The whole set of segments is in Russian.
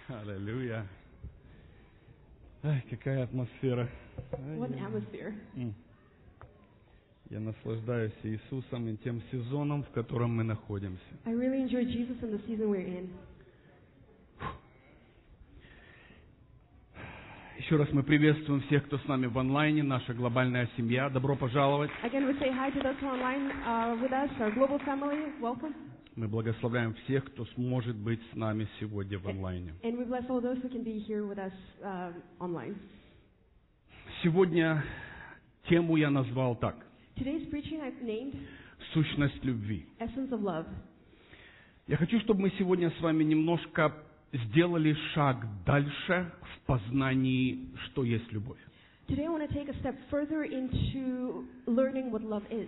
Аллилуйя. Ай, какая атмосфера. What an atmosphere. Я наслаждаюсь Иисусом и тем сезоном, в котором мы находимся. I really enjoy Jesus and the season we're in. Еще раз мы приветствуем всех, кто с нами в онлайне, наша глобальная семья. Добро пожаловать. Again, we say hi to those who are online with us, our global family. Welcome. Мы благословляем всех, кто сможет быть с нами сегодня в онлайне. And we bless all those who can be here with us online. Сегодня тему я назвал так. Today's preaching I've named Сущность любви. Essence of Love. Я хочу, чтобы мы сегодня с вами немножко сделали шаг дальше в познании, что есть любовь. Today I want to take a step further into learning what love is.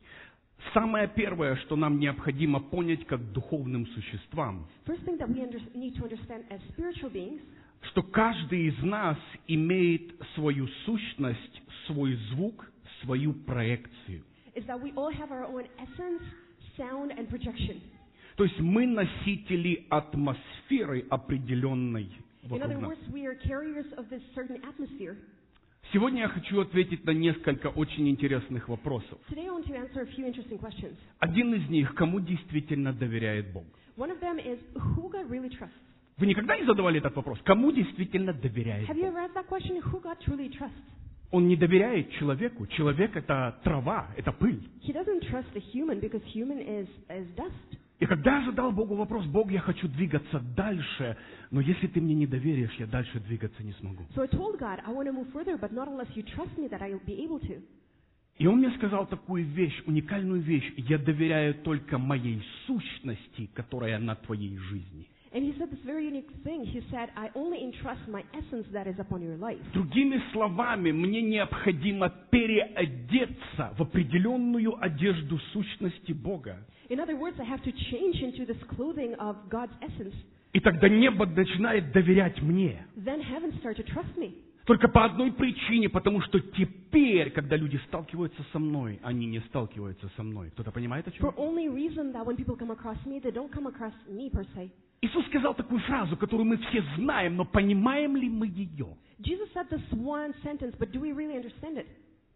Самое первое, что нам необходимо понять как духовным существам, First thing that we need to understand as spiritual beings, что каждый из нас имеет свою сущность, свой звук, свою проекцию. is that we all have our own essence, sound, and projection. То есть мы носители атмосферы определенной In вокруг other нас. words, we are carriers of this certain atmosphere. Сегодня я хочу ответить на несколько очень интересных вопросов. Today I want to answer a few interesting questions. Один из них, кому действительно доверяет Бог? One of them is, who God really trusts? Вы никогда не задавали этот вопрос? Кому действительно доверяет Have you Бог? ever asked that question, who God truly trusts? Он не доверяет человеку. Человек — это трава, это пыль. He doesn't trust the human because human is dust. И когда я задал Богу вопрос: Бог, я хочу двигаться дальше, но если ты мне не доверишь, я дальше двигаться не смогу. So I told God, I want to move further, but not unless you trust me that I'll be able to. И Он мне сказал такую вещь, уникальную вещь: я доверяю только моей сущности, которая на твоей жизни. And he said this very unique thing. He said, I only entrust my essence that is upon your life. Другими словами, мне необходимо переодеться в определенную одежду сущности Бога. In other words, I have to change into this clothing of God's essence. И тогда небо начинает доверять мне. Then heaven starts to trust me. Только по одной причине, потому что теперь, когда люди сталкиваются со мной, они не сталкиваются со мной. Кто-то понимает, о чем? For only reason that when people come across me, they don't come across me per se. Иисус сказал такую фразу, которую мы все знаем, но понимаем ли мы ее? Jesus said this one sentence, but do we really understand it?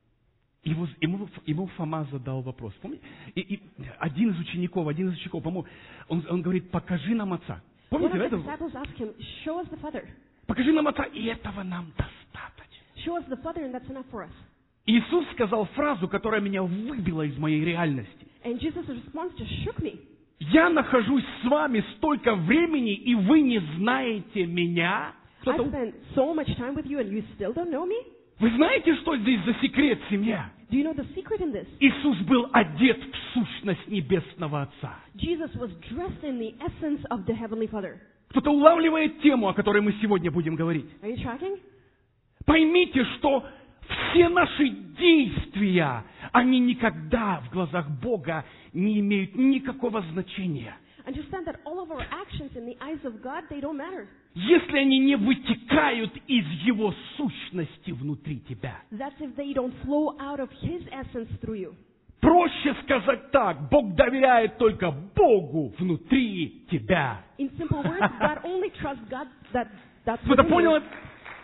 Ему Фома задал вопрос. Помните? И один из учеников, по-моему, он говорит: покажи нам Отца. One Помните, of the это? disciples asked him, show us the Father. Покажи нам Отца, и этого нам достаточно. Show us the Father, and that's enough for us. Иисус сказал фразу, которая меня выбила из моей реальности. And Jesus' response just shook me. Я нахожусь с вами столько времени, и вы не знаете меня. I spent so much time with you, and you still don't know me? Вы знаете, что здесь за секрет, семья? Do you know the secret in this? Иисус был одет в сущность Небесного Отца. Jesus was dressed in the essence of the Heavenly Father. Кто-то улавливает тему, о которой мы сегодня будем говорить. Are you tracking? Поймите, что все наши действия, они никогда в глазах Бога не имеют никакого значения, Understand that all of our actions in the eyes of God, they don't matter. если они не вытекают из Его сущности внутри тебя. That's if they don't flow out of His essence through you. Проще сказать так: Бог доверяет только Богу внутри тебя. In simple words, God only trusts God that's Кто-то within понял? you.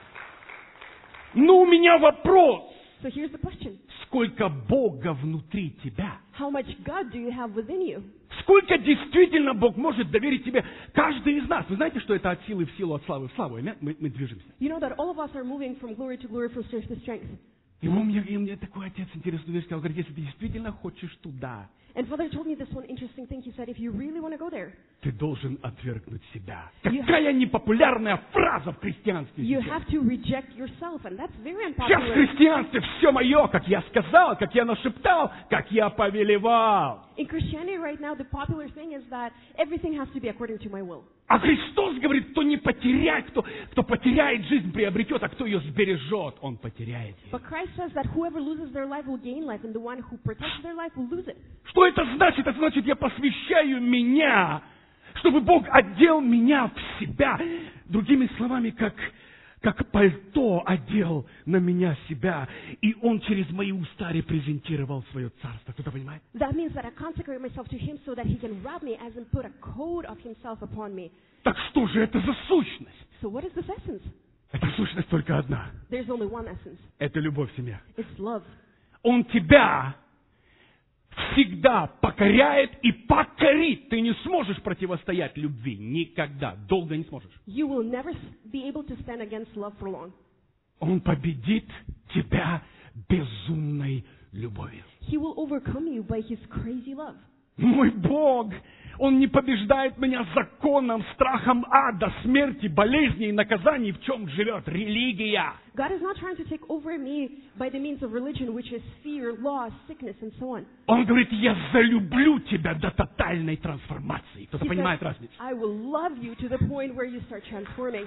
Но у меня вопрос: So here's the question. сколько Бога внутри тебя? How much God do you have within you? Сколько действительно Бог может доверить тебе? Каждый из нас. Вы знаете, что это от силы в силу, от славы в славу? Мы движемся. You know that all of us are moving from glory to glory, from strength to strength. И мне такой отец интересную вещь сказал, говорит: если ты действительно хочешь туда, And Father told me this one interesting thing. He said, if you really want to go there, ты должен отвергнуть себя. You Какая непопулярная фраза в христианстве you сейчас. have to reject yourself, and that's very Сейчас в unpopular. христианстве все мое, как я сказал, как я нашептал, как я повелевал. In Christianity right now, the popular thing is that everything has to be according to my will. А Христос говорит: кто не потеряет, кто потеряет жизнь, приобретет, а кто ее сбережет, он потеряет ее. But Christ says that whoever loses their life will gain life, and the one who protects their life will lose it. Что это значит? Это значит, я посвящаю меня, чтобы Бог одел меня в себя. Другими словами, как как пальто одел на меня себя, и Он через мои уста репрезентировал свое царство. Кто-то понимает? That means that I consecrate myself to Him so that He can wrap me as in put a coat of Himself upon me. Так что же это за сущность? So what is this essence? Эта сущность только одна. There's only one essence. Это любовь в семье. It's love. Он тебя всегда покоряет и покорит. Ты не сможешь противостоять любви. Никогда. Долго не сможешь. You will never be able to stand against love for long. Он победит тебя безумной любовью. He will overcome you by His crazy love. Мой Бог, Он не побеждает меня законом, страхом ада, смерти, болезней, наказаний, в чем живет религия. God is not trying to take over me by the means of religion, which is fear, loss, sickness, and so on. Он говорит, я залюблю тебя до тотальной трансформации. Кто-то He понимает says, разницу? I will love you to the point where you start transforming.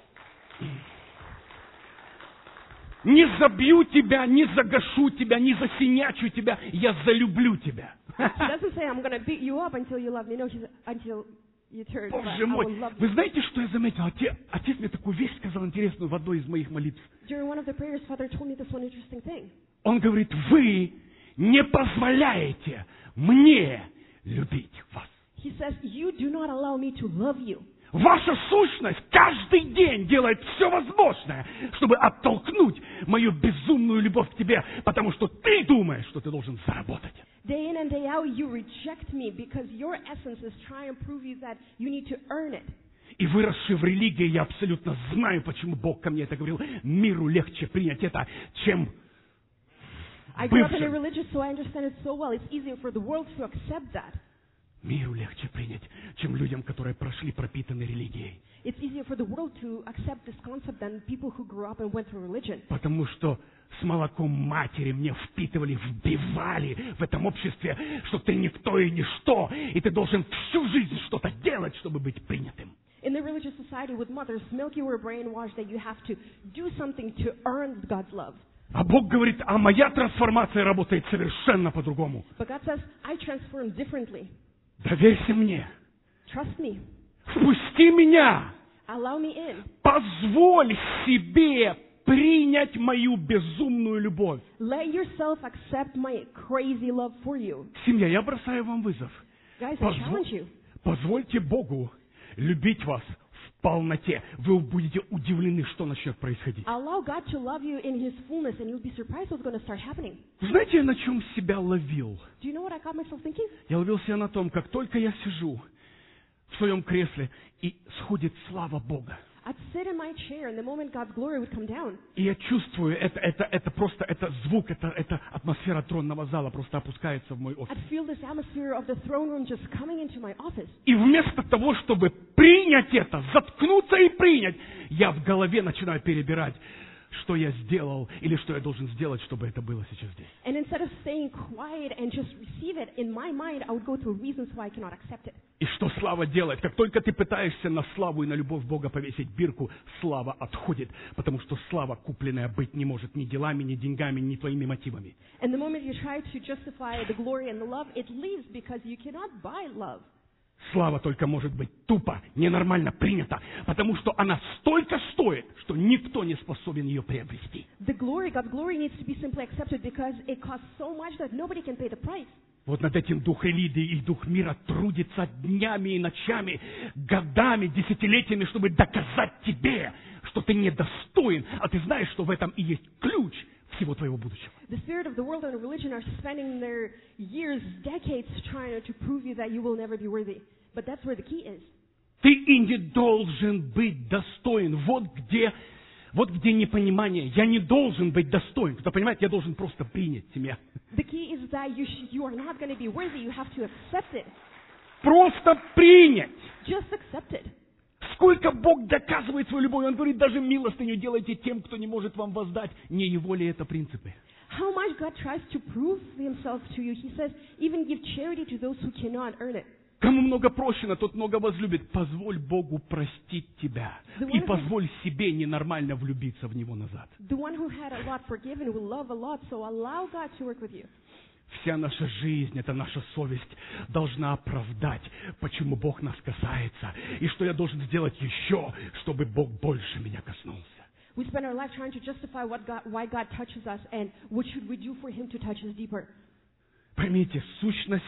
Не забью тебя, не загашу тебя, не засинячу тебя. Я залюблю тебя. He doesn't say, I'm going to beat you up until you love me. No, he says, until you turn. But Боже I мой, will love вы you. знаете, что я заметил? Отец мне такую вещь сказал интересную в одной из моих молитв. During one of the prayers, Father told me this one interesting thing. Он говорит, вы не позволяете мне любить вас. He says, you do not allow me to love you. Ваша сущность каждый день делает все возможное, чтобы оттолкнуть мою безумную любовь к тебе, потому что ты думаешь, что ты должен заработать. Day in and day out, you reject me because your essence is trying to prove you that you need to earn it. И выросший в религии, я абсолютно знаю, почему Бог ко мне это говорил. Миру легче принять это, чем I grew up in a бывшим. religion, so I understand it so well. It's easier for the world to accept that. Миру легче принять, чем людям, которые прошли пропитаны религией. It's easier for the world to accept this concept than people who grew up and went through religion. Потому что с молоком матери мне впитывали, вбивали в этом обществе, что ты никто и ничто, и ты должен всю жизнь что-то делать, чтобы быть принятым. In the religious society with mother's milk, you were brainwashed that you have to do something to earn God's love. А Бог говорит, а моя трансформация работает совершенно по-другому. But God says, I transform differently. Доверься мне. Trust me. Впусти меня. Allow me in. Позволь себе принять мою безумную любовь. Let yourself accept my crazy love for you. Семья, я бросаю вам вызов. Guys, I challenge you. Позвольте Богу любить вас в полноте. Вы будете удивлены, что начнет происходить. Allow God to love you in His fullness, and you'll be surprised what's going to start happening. Знаете, я на чем себя ловил? Do you know what I caught myself thinking? Я ловил себя на том, как только я сижу в своем кресле, и сходит слава Бога. I'd sit in my chair, and the moment God's glory would come down, И я чувствую, это просто, это звук, это атмосфера тронного зала просто опускается в мой офис. I'd feel this atmosphere of the throne room just coming into my office. И вместо того, чтобы принять это, заткнуться и принять, я в голове начинаю перебирать, что я сделал или что я должен сделать, чтобы это было сейчас здесь. And instead of staying quiet and just receive it, in my mind, I would go through reasons why I cannot accept it. И что слава делает? Как только ты пытаешься на славу и на любовь Бога повесить бирку, слава отходит, потому что слава купленная быть не может ни делами, ни деньгами, ни твоими мотивами. And the moment you try to justify the glory and the love, it leaves because you cannot buy love. Слава только может быть тупо, ненормально принята, потому что она столько стоит, что никто не способен ее приобрести. The glory, God's glory needs to be simply accepted because it costs so much that nobody can pay the price. Вот над этим дух религии и дух мира трудится днями и ночами, годами, десятилетиями, чтобы доказать тебе, что ты недостоин, а ты знаешь, что в этом и есть ключ всего твоего будущего. The spirit of the world and religion are spending their years, decades trying to prove you that you will never be worthy. But that's where the key is. Ты и не должен быть достоин. Вот где непонимание. Я не должен быть достоин. Кто понимает, я должен просто принять семья. The key is that you are not going to be worthy. You have to accept it. Просто принять. Just accept it. Сколько Бог доказывает свою любовь. Он говорит, даже милостыню делайте тем, кто не может вам воздать. Не его ли это принципы? How much God tries to prove Himself to you. He says, even give charity to those who cannot earn it. Кому много прощено, тот много возлюбит. Позволь Богу простить тебя. И позволь себе ненормально влюбиться в Него назад. The one who had a lot forgiven will love a lot, so allow God to work with you. Вся наша жизнь, это наша совесть, должна оправдать, почему Бог нас касается, и что я должен сделать еще, чтобы Бог больше меня коснулся. We spend our life trying to justify why God touches us and what should we do for Him to touch us deeper. Поймите, сущность,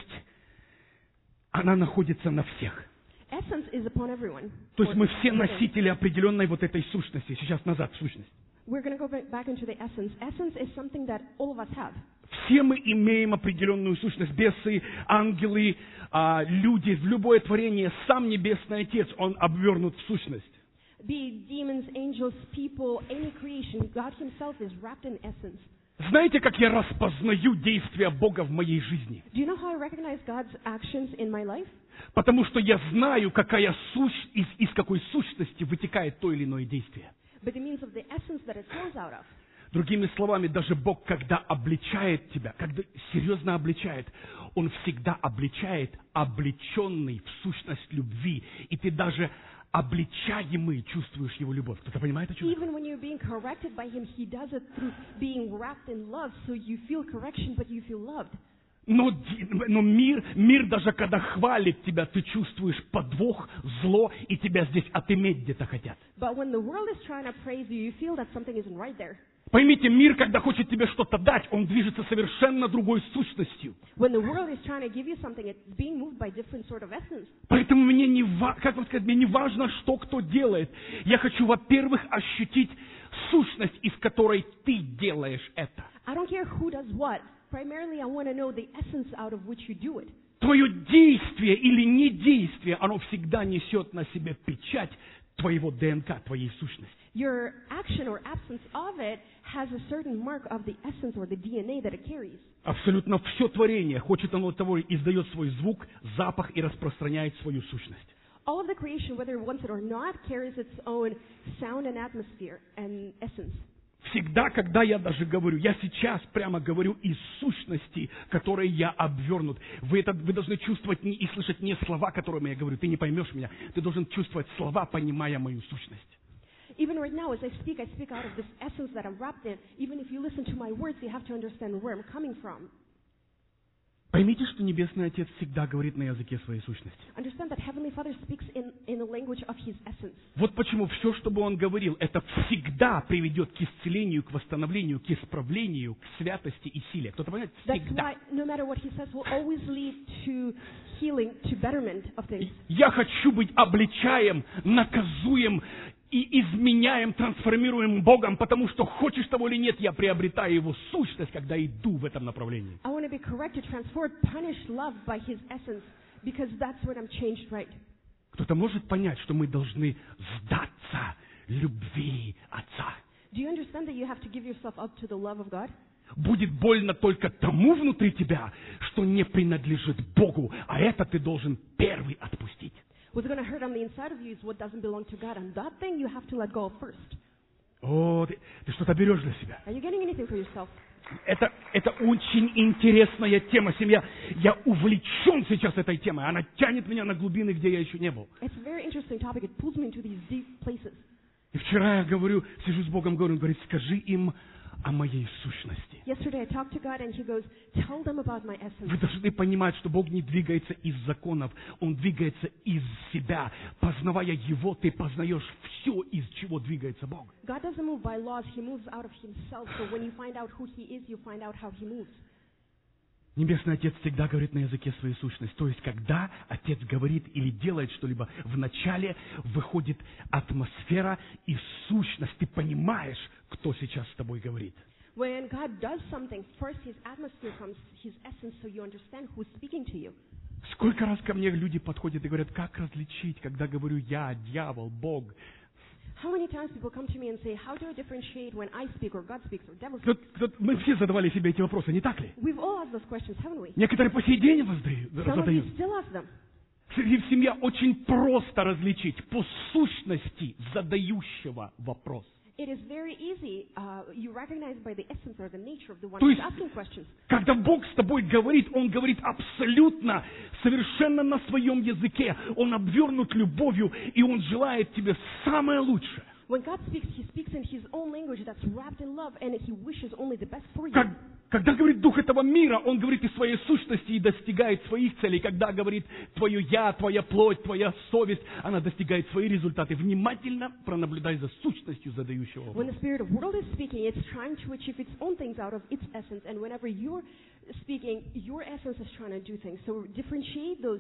она находится на всех. Essence is upon everyone. То есть мы все носители определенной вот этой сущности. Сейчас назад сущность. We're going to go back into the essence. Essence is something that all of us have. Все мы имеем определенную сущность. Бесы, ангелы, люди, любое творение, сам Небесный Отец, Он обвернут в сущность. Be it demons, angels, people, any creation, God Himself is wrapped in essence. Знаете, как я распознаю действия Бога в моей жизни? Do you know how I recognize God's actions in my life? Потому что я знаю, какая из какой сущности вытекает то или иное действие. But it means of the essence that it flows out of. Другими словами, даже Бог, когда обличает тебя, когда серьезно обличает, Он всегда обличает облеченный в сущность любви. И ты даже обличаемый чувствуешь Его любовь. Кто-то понимает, о чем я? Even when you're being corrected by Him, He does it through being wrapped in love. So you feel correction, but you feel loved. Но мир даже когда хвалит тебя, ты чувствуешь подвох, зло, и тебя здесь отыметь где-то хотят. But when the world is trying to praise you, you feel that something isn't right there. Поймите, мир, когда хочет тебе что-то дать, он движется совершенно другой сущностью. When the world is trying to give you something, it's being moved by different sort of essence. Поэтому мне не важно, что кто делает. Я хочу, во-первых, ощутить сущность, из которой ты делаешь это. I don't care who does what. Primarily, I want to know the essence out of which you do it. Твое действие или недействие, оно всегда несет на себе печать твоего ДНК, твоей сущности. Your action or absence of it has a certain mark of the essence or the DNA that it carries. Абсолютно все творение, хочет оно того, издает свой звук, запах и распространяет свою сущность. All of the creation, whether it wants it or not, carries its own sound and atmosphere and essence. Всегда, когда я даже говорю, я сейчас прямо говорю из сущности, которой я обвернут. Вы должны чувствовать и слышать не слова, которыми я говорю. Ты не поймешь меня. Ты должен чувствовать слова, понимая мою сущность. Even right now, as I speak out of this essence that I'm wrapped in. Even if you listen to my words, you have to understand where I'm coming from. Поймите, что Небесный Отец всегда говорит на языке своей сущности. Understand that Heavenly Father speaks in the language of His essence. Вот почему все, что бы Он говорил, это всегда приведет к исцелению, к восстановлению, к исправлению, к святости и силе. Кто-то понимает? Всегда. That's why no matter what He says will always lead to healing, to betterment of things. Я хочу быть обличаем, наказуем и изменяем, трансформируем Богом, потому что, хочешь того или нет, я приобретаю Его сущность, когда иду в этом направлении. I want to be corrected, transformed, punished, loved by His essence, because that's when I'm changed right. Кто-то может понять, что мы должны сдаться любви Отца. Do you understand that you have to give yourself up to the love of God? Будет больно только тому внутри тебя, что не принадлежит Богу, а это ты должен первый отпустить. What's going to hurt on the inside of you is what doesn't belong to God, and that thing you have to let go of first. О, ты что-то берешь для себя. Are you getting anything for yourself? Это очень интересная тема, семья. Я увлечен сейчас этой темой. Она тянет меня на глубины, где я еще не был. It's a very interesting topic. It pulls me into these deep places. И вчера я говорю, сижу с Богом, говорю, он говорит, скажи им о моей сущности. Yesterday I talked to God and He goes, tell them about my essence. Вы должны понимать, что Бог не двигается из законов, Он двигается из себя. Познавая Его, ты познаешь все, из чего двигается Бог. God doesn't move by laws, He moves out of Himself. So when you find out who He is, you find out how He moves. Небесный Отец всегда говорит на языке своей сущности. То есть, когда Отец говорит или делает что-либо, вначале выходит атмосфера и сущность. Ты понимаешь, кто сейчас с тобой говорит. When God does something, first His atmosphere comes, His essence, so you understand who's speaking to you. Сколько раз ко мне люди подходят и говорят, как различить, когда говорю я, дьявол, Бог. How many times people come to me and say, how do I differentiate when I speak or God speaks or devil speaks? Мы все задавали себе эти вопросы, не так ли? We've all asked those questions, haven't we? Некоторые по сей день Some of you задают. still ask them. Среди семья очень просто различить по сущности задающего вопрос. It is very easy. You recognize by the essence or the nature of the one То who's есть, asking questions. когда Бог с тобой говорит, Он говорит абсолютно, совершенно на своем языке. Он обвернут любовью, и Он желает тебе самое лучшее. When God speaks, He speaks in His own language that's wrapped in love, and He wishes only the best for you. Когда говорит дух этого мира, он говорит из своей сущности и достигает своих целей. Когда говорит твое я, твоя плоть, твоя совесть, она достигает свои результаты. Внимательно пронаблюдай за сущностью задающего When вопрос. the spirit of world is speaking, it's trying to achieve its own things out of its essence, and whenever you're speaking, your essence is trying to do things. So differentiate those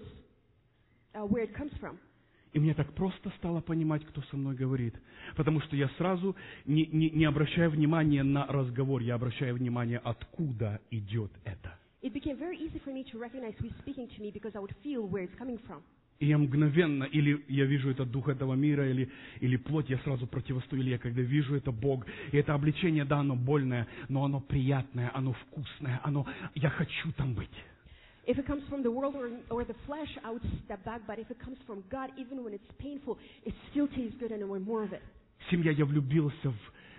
where it comes from. И мне так просто стало понимать, кто со мной говорит. Потому что я сразу не обращаю внимания на разговор, я обращаю внимание, откуда идет это. It became very easy for me to recognize who is speaking to me because I would feel where it's coming from. И я мгновенно, или я вижу этот дух этого мира, или плоть, я сразу противостою, или я когда вижу это Бог. И это обличение, да, оно больное, но оно приятное, оно вкусное, я хочу там быть. If it comes from the world or the flesh, I would step back. But if it comes from God, even when it's painful, it still tastes good and I want more of it. Семья, я влюбился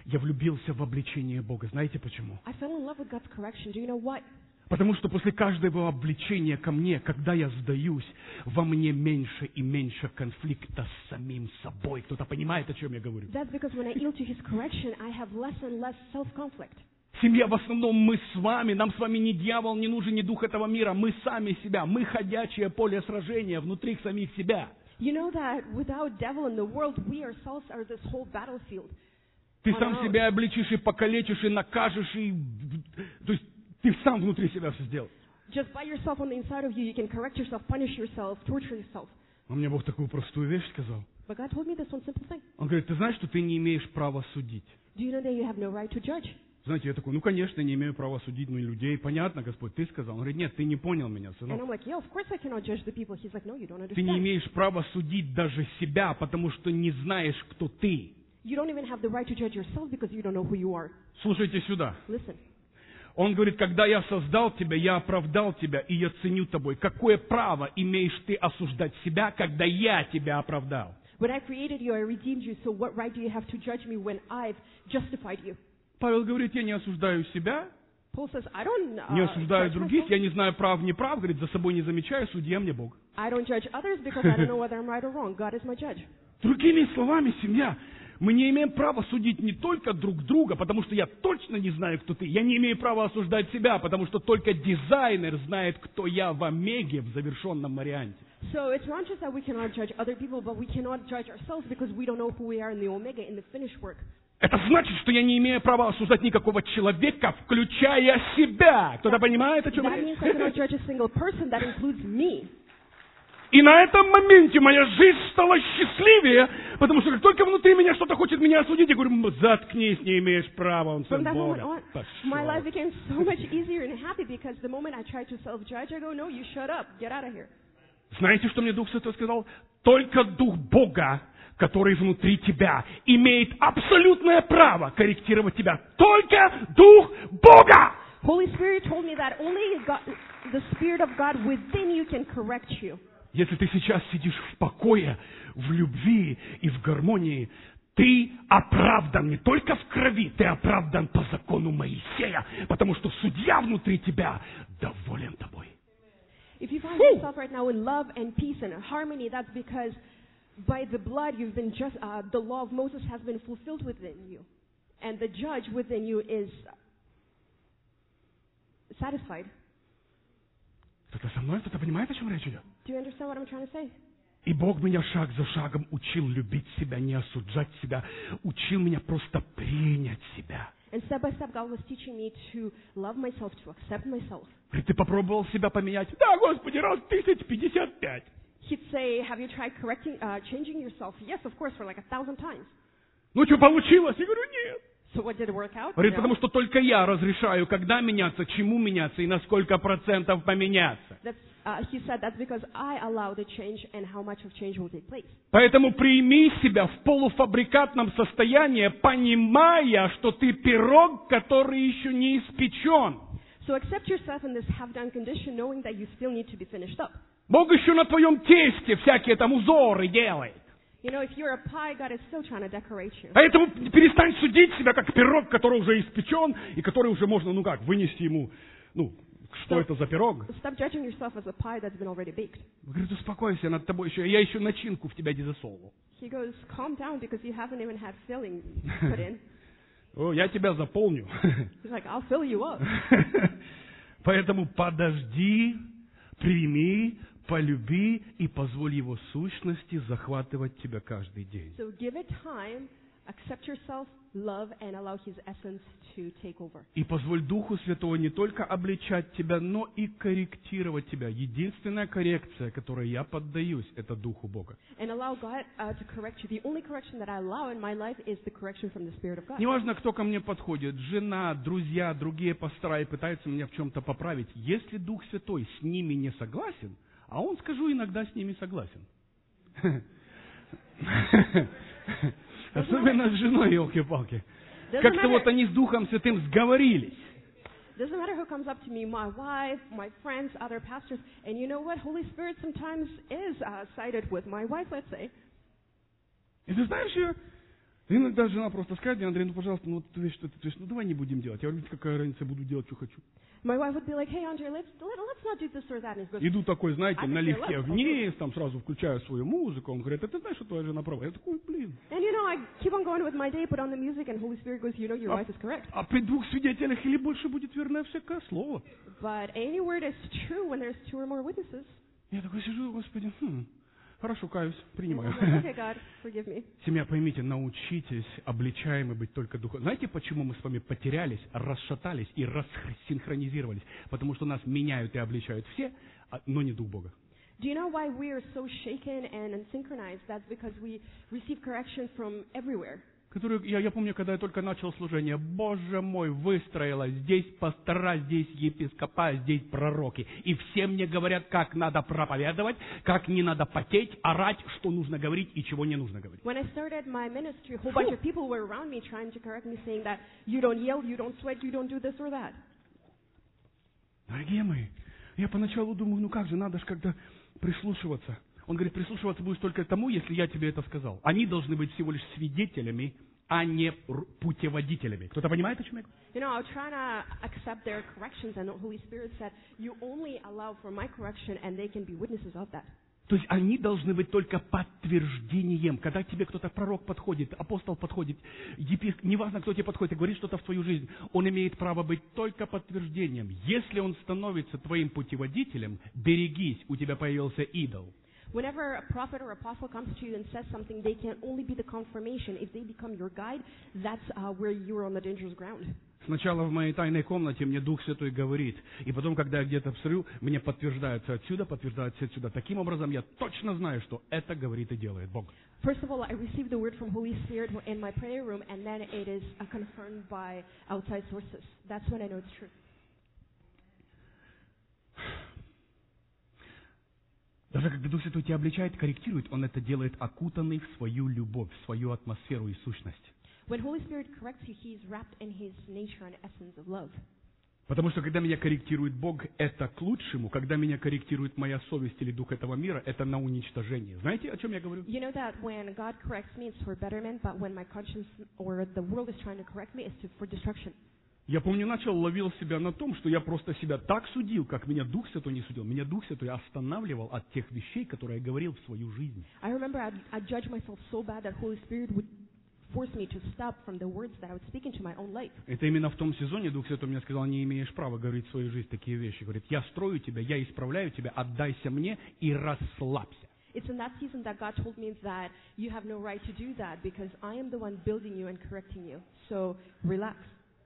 в обличение Бога. Знаете почему? I fell in love with God's correction. Do you know what? Потому что после каждого обличения ко мне, когда я сдаюсь, во мне меньше и меньше конфликта с самим собой. Кто-то понимает, о чем я говорю? That's because when I yield to His correction, I have less and less self-conflict. Семья, в основном мы с вами, нам с вами не дьявол, не нужен, не дух этого мира, мы сами себя, мы ходячее поле сражения внутри самих себя. You know that without devil in the world, we ourselves are this whole battlefield. Ты On сам our own. себя обличишь и покалечишь, и накажешь, то есть ты сам внутри себя все сделал. Just by yourself on the inside of you, you can correct yourself, punish yourself, torture yourself. А мне Бог такую простую вещь сказал. But God told me this one simple thing. Он говорит, ты знаешь, что ты не имеешь права судить? Do you know that you have no right to judge? Знаете, я такой, конечно, не имею права судить людей. Понятно, Господь, ты сказал. Он говорит, нет, ты не понял меня, And сынок. I'm like, yeah, of course I cannot judge the people. He's like, no, you don't Ты не understand. имеешь права судить даже себя, потому что не знаешь, кто ты. You don't even have the right to judge yourself because you don't know who you are. Слушайте сюда. Listen. Он говорит, когда я создал тебя, я оправдал тебя, и я ценю тобой. Какое право имеешь ты осуждать себя, когда я тебя оправдал? When I created you, I redeemed you. So what right do you have to judge me when I've justified you? Павел говорит, я не осуждаю себя, Paul says, I don't не осуждаю judge других, myself. я не знаю прав, неправ, говорит, за собой не замечаю, судья мне Бог. I don't judge others because I don't know whether I'm right or wrong. God is my judge. Другими словами, семья, мы не имеем права судить не только друг друга, потому что я точно не знаю, кто ты. Я не имею права осуждать себя, потому что только дизайнер знает, кто я в омеге, в завершенном варианте. So it's not just that we cannot judge other people, but we cannot judge ourselves because we don't know who we are in the Omega, in the finished work. Это значит, что я не имею права осуждать никакого человека, включая себя. Кто-то понимает, о чем That means I cannot judge a single person. That includes me. И на этом моменте моя жизнь стала счастливее, потому что как только внутри меня что-то хочет меня осудить, я говорю, заткнись, не имеешь права, он сын From that moment Бога. on, my life became so much easier and happy because the moment I tried to self-judge, I go, no, you shut up, get out of here. Знаете, что мне Дух Святой сказал? Только Дух Бога, который внутри тебя, имеет абсолютное право корректировать тебя. Только Дух Бога! Holy Spirit told me that only God, the Spirit of God within you can correct you. Если ты сейчас сидишь в покое, в любви и в гармонии, ты оправдан не только в крови, ты оправдан по закону Моисея, потому что судья внутри тебя доволен тобой. If you find yourself right now in love and peace and harmony, that's because by the blood you've been just, the law of Moses has been fulfilled within you. And the judge within you is satisfied. Кто-то со мной, кто-то понимает, о чем речь идет? Do you understand what I'm trying to say? И Бог меня шаг за шагом учил любить себя, не осуждать себя, учил меня просто принять себя. And step by step, God was teaching me to love myself, to accept myself. Говорит, ты попробовал себя поменять? Да, Господи, раз 1055. He'd say, have you tried changing yourself? Yes, of course, for like 1,000 times. Ну что, получилось? Я говорю, нет. So what, did it work out? Говорит, No. потому что только я разрешаю, когда меняться, чему меняться и на сколько процентов поменяться. He said that's because I allow the change and how much of change will take place. Поэтому прими себя в полуфабрикатном состоянии, понимая, что ты пирог, который еще не испечен. So accept yourself in this half-done condition, knowing that you still need to be finished up. Бог еще на твоем тесте всякие там узоры делает. You know, if you're a pie, God is still trying to decorate you. Поэтому перестань судить себя как пирог, который уже испечен, и который уже можно, вынести ему, что это за пирог. Stop judging yourself as a pie that's been already baked. Говорит, успокойся, над тобой еще, я еще начинку в тебя не засовывал. He goes, calm down because you haven't even had filling put in. О, я тебя заполню. He's like, I'll fill you up. Поэтому подожди, прими, полюби и позволь Его сущности захватывать тебя каждый день. So give it time, accept yourself, love, and allow His essence to take over. И позволь Духу Святого не только обличать тебя, но и корректировать тебя. Единственная коррекция, которой я поддаюсь, это Духу Бога. And allow God to correct you. The only correction that I allow in my life is the correction from the Spirit of God. Неважно, кто ко мне подходит, жена, друзья, другие пастора, и пытаются меня в чем-то поправить. Если Дух Святой с ними не согласен, а Он, скажу, иногда с ними согласен. Особенно с женой, елки-палки. Как-то вот они с Духом Святым сговорились. Doesn't matter who comes up to me, my wife, my friends, other pastors, and you know what? Holy Spirit sometimes is sided with my wife, let's say. И ты знаешь, иногда жена просто скажет: Андрей, ну пожалуйста, ну ты видишь, что ты творишь, ну давай не будем делать. Я говорю: какая разница, буду делать, что хочу. My wife would be like, hey, Andre, let's not do this or that. And he goes, Иду такой, знаете, налегке вниз, там сразу включаю свою музыку. Он говорит: а ты знаешь, что твоя жена права? Я такой: блин. And you know, I keep on going with my day, put on the music, and Holy Spirit goes, you know, your wife is correct. А при двух свидетелях или больше будет верно всякое слово. But any word is true when there's two or more witnesses. Я такой сижу: Господи, хорошо, каюсь, принимаю. Okay, God, forgive me. Семья, поймите, научитесь обличаемы быть только Духом. Знаете, почему мы с вами потерялись, расшатались и рассинхронизировались? Потому что нас меняют и обличают все, но не Дух Бога. Do you know why we are so shaken and unsynchronized? That's because we receive correction from everywhere. Я помню, когда я только начал служение, Боже мой, выстроилось, здесь пастора, здесь епископа, здесь пророки. И все мне говорят, как надо проповедовать, как не надо потеть, орать, что нужно говорить и чего не нужно говорить. When I started my ministry, a whole bunch of people were around me trying to correct me, saying that you don't yell, you don't sweat, you don't do this or that. Дорогие мои, я поначалу думаю, ну как же, надо же как-то прислушиваться. Он говорит: прислушиваться будешь только к тому, если я тебе это сказал. Они должны быть всего лишь свидетелями, а не путеводителями. Кто-то понимает, о чем я говорю? You know, I was trying to accept their corrections, and the Holy Spirit said, you only allow for my correction, and they can be witnesses of that. То есть они должны быть только подтверждением. Когда к тебе кто-то, пророк подходит, апостол подходит, епископ, неважно, кто тебе подходит и говорит что-то в твою жизнь, он имеет право быть только подтверждением. Если он становится твоим путеводителем, берегись, у тебя появился идол. Whenever a prophet or apostle comes to you and says something, they can only be the confirmation. If they become your guide, that's where you're on the dangerous ground. Сначала в моей тайной комнате мне Дух Святой говорит, и потом, когда я где-то всрю, мне подтверждается отсюда, подтверждается отсюда. Таким образом, я точно знаю, что это говорит и делает Бог. First of all, I receive the word from Holy Spirit in my prayer room, and then it is confirmed by outside sources. That's when I know it's true. Даже когда Дух Святой тебя обличает, корректирует, Он это делает окутанный в свою любовь, в свою атмосферу и сущность. When Holy Spirit corrects you, He is wrapped in His nature and essence of love. Потому что когда меня корректирует Бог, это к лучшему. Когда меня корректирует моя совесть или дух этого мира, это на уничтожение. Знаете, о чем я говорю? You know that when God corrects me, it's for betterment, but when my conscience or the world is trying to correct me, it's for destruction. Я помню, ловил себя на том, что я просто себя так судил, как меня Дух Святой не судил. Меня Дух Святой останавливал от тех вещей, которые я говорил в свою жизнь. I remember I'd judge myself so bad that Holy Spirit would force me to stop from the words that I would speak into my own life. Это именно в том сезоне Дух Святой мне сказал: не имеешь права говорить в свою жизнь такие вещи. Говорит: я строю тебя, я исправляю тебя, отдайся мне и расслабься. It's in that season that God told me that you have no right to do that because I am the one building you and correcting you. So relax.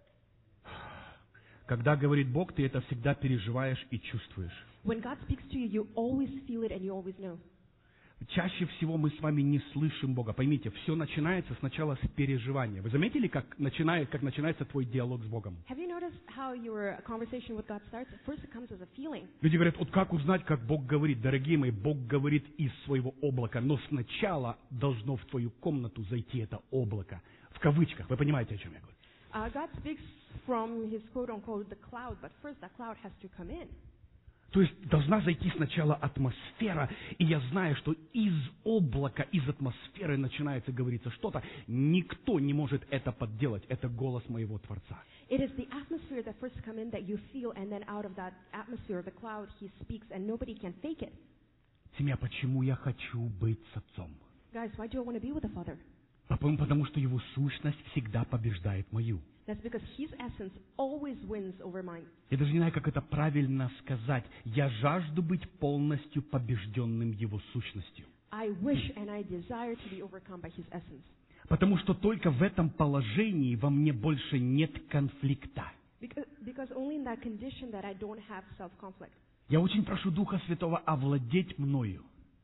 Когда говорит Бог, ты это всегда переживаешь и чувствуешь. When God speaks to you, you always feel it and you always know. Чаще всего мы с вами не слышим Бога. Поймите, все начинается сначала с переживания. Вы заметили, как начинается твой диалог с Богом? Have you noticed how your conversation with God starts? At first it comes as a feeling. Люди говорят: вот как узнать, как Бог говорит? Дорогие мои, Бог говорит из своего облака, но сначала должно в твою комнату зайти это облако. В кавычках. Вы понимаете, о чем я говорю? God speaks from His quote-unquote the cloud, but first that cloud has to come in. То есть должна зайти сначала атмосфера, и я знаю, что из облака, из атмосферы начинается говориться что-то. Никто не может это подделать. Это голос моего Творца. It is the atmosphere that first come in that you feel, and then out of that atmosphere, the cloud, He speaks, and nobody can fake it. Семья, почему я хочу быть с Отцом? Guys, why do I want to be with the Father? Потому что Его сущность всегда побеждает мою. That's because His essence always wins over mine. Я даже не знаю, как это правильно сказать. Я жажду быть полностью побежденным Его сущностью. I wish and I desire to be overcome by His essence. Потому что только в этом положении во мне больше нет конфликта. Because only in that condition that I don't have self-conflict. Я очень прошу Духа Святого овладеть мною.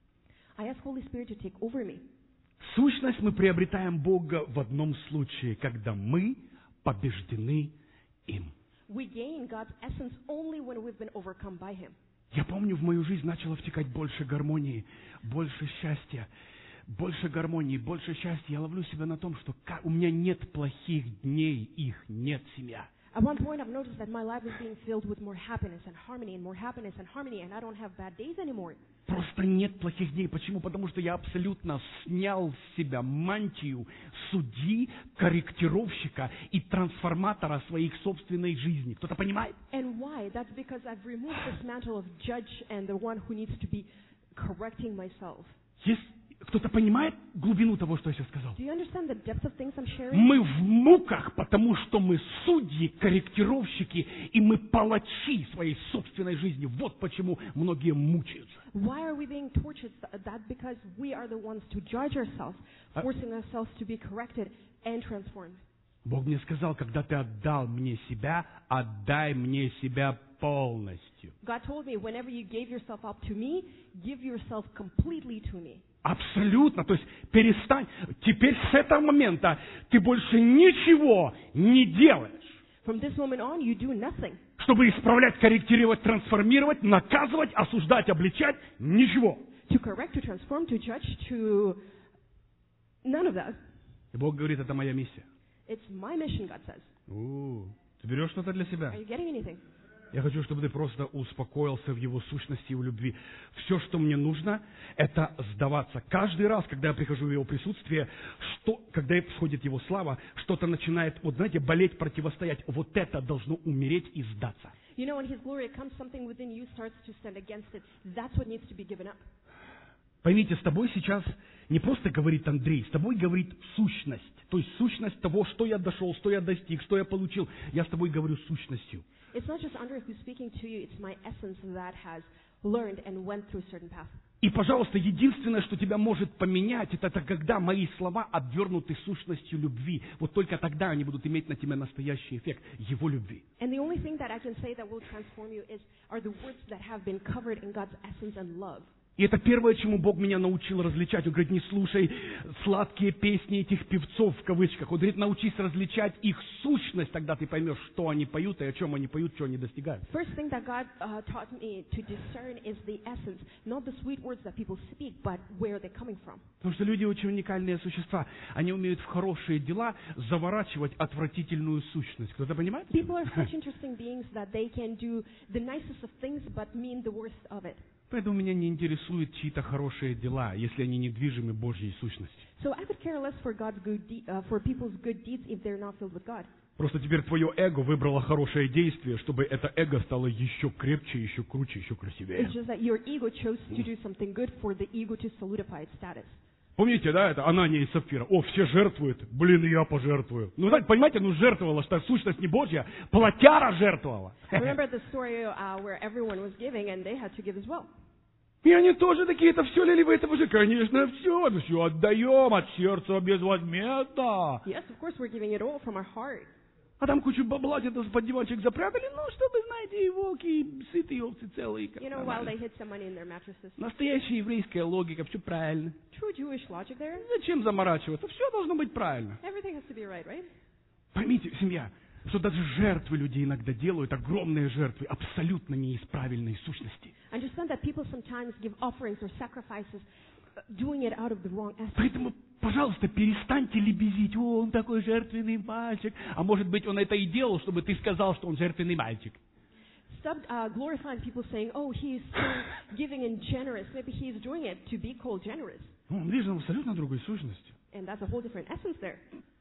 I ask Holy Spirit to take over me. Сущность мы приобретаем Бога в одном случае, когда мы побеждены им. We gain God's essence only when we've been overcome by Him. Я помню, в мою жизнь начало втекать больше гармонии, больше счастья, больше гармонии, больше счастья. Я ловлю себя на том, что у меня нет плохих дней, их нет, семья. At one point, I've noticed that my life is being filled with more happiness and harmony, and I don't have bad days anymore. Просто нет плохих дней. Почему? Потому что я абсолютно снял с себя мантию судьи, корректировщика и трансформатора своей собственной жизни. Кто-то понимает? And why? That's because I've removed this mantle of judge and the one who needs to be correcting myself. Есть кто-то понимает глубину того, что я сейчас сказал? Do you understand the depth of things I'm sharing? Мы в муках, потому что мы судьи, корректировщики, и мы палачи своей собственной жизни. Вот почему многие мучаются. Why are we being tortured? That's because we are the ones to judge ourselves, forcing ourselves to be corrected and transformed. Бог мне сказал, когда ты отдал мне себя, отдай мне себя полностью. God told me, whenever you gave yourself up to me, give yourself completely to me. Абсолютно. То есть перестань. Теперь с этого момента ты больше ничего не делаешь. From this moment on, you do nothing. Чтобы исправлять, корректировать, трансформировать, наказывать, осуждать, обличать. Ничего. To correct, to transform, to judge, to... None of that. И Бог говорит, это моя миссия. It's my mission, God says. Ты берешь что-то для себя? Are you getting anything? Я хочу, чтобы ты просто успокоился в Его сущности и в любви. Все, что мне нужно, это сдаваться. Каждый раз, когда я прихожу в Его присутствие, когда всходит Его слава, что-то начинает, вот знаете, болеть, противостоять. Вот это должно умереть и сдаться. You know, when His glory comes, something within you starts to stand against it. That's what needs to be given up. Поймите, с тобой сейчас не просто говорит Андрей, с тобой говорит сущность. То есть сущность того, что я дошел, что я достиг, что я получил. Я с тобой говорю сущностью. It's not just Andre who's speaking to you, it's my essence that has learned and went through a certain path. И, пожалуйста, единственное, что тебя может поменять, это когда мои слова обвернуты сущностью любви. Вот только тогда они будут иметь на тебя настоящий эффект Его любви. And the only thing that I can say that will transform you are the words that have been covered in God's essence and love. И это первое, чему Бог меня научил различать. Он говорит, не слушай сладкие песни этих певцов, в кавычках. Он говорит, научись различать их сущность, тогда ты поймешь, что они поют и о чем они поют, что они достигают. First thing that God taught me to discern is the essence, not the sweet words that people speak, but where they're coming from. Потому что люди очень уникальные существа. Они умеют в хорошие дела заворачивать отвратительную сущность. Кто-то понимает? People are such interesting beings that they can do the nicest of things, but mean the worst of it. Поэтому меня не интересуют чьи-то хорошие дела, если они недвижимы Божьей сущностью. So I could care less for for people's good deeds if they're not filled with God. Просто теперь твое эго выбрало хорошее действие, чтобы это эго стало еще крепче, еще круче, еще красивее. It's just that your ego chose to do something good for the ego to solidify its status. Помните, да, это Анания и Сапфира? О, все жертвуют. Блин, и я пожертвую. Ну, знаете, понимаете, жертвовала, что сущность не Божья, плотяра жертвовала. Remember the story where everyone was giving and they had to give as well. И они тоже такие, это все лили вы, это уже, конечно, все отдаем от сердца безвозмездно. Yes, of course we're giving it all from our heart. А там кучу бабла где-то под диванчик запрятали, чтобы, знаете, и волки, и сытые овцы целые. You know, while they hid some money in their mattresses. Настоящая еврейская логика, все правильно. True Jewish logic there. Зачем заморачиваться? Все должно быть правильно. Everything has to be right, right? Поймите, семья, что даже жертвы люди иногда делают, огромные жертвы, абсолютно не из правильной сущности. Understand that people sometimes give offerings or sacrifices, doing it out of the wrong essence. Поэтому, пожалуйста, перестаньте лебезить. О, он такой жертвенный мальчик. А может быть, он это и делал, чтобы ты сказал, что он жертвенный мальчик. Stop glorifying people saying, oh, he is so giving and generous. Maybe he is doing it to be called generous. Он лишь абсолютно другой сущностью. And that's a whole different essence there.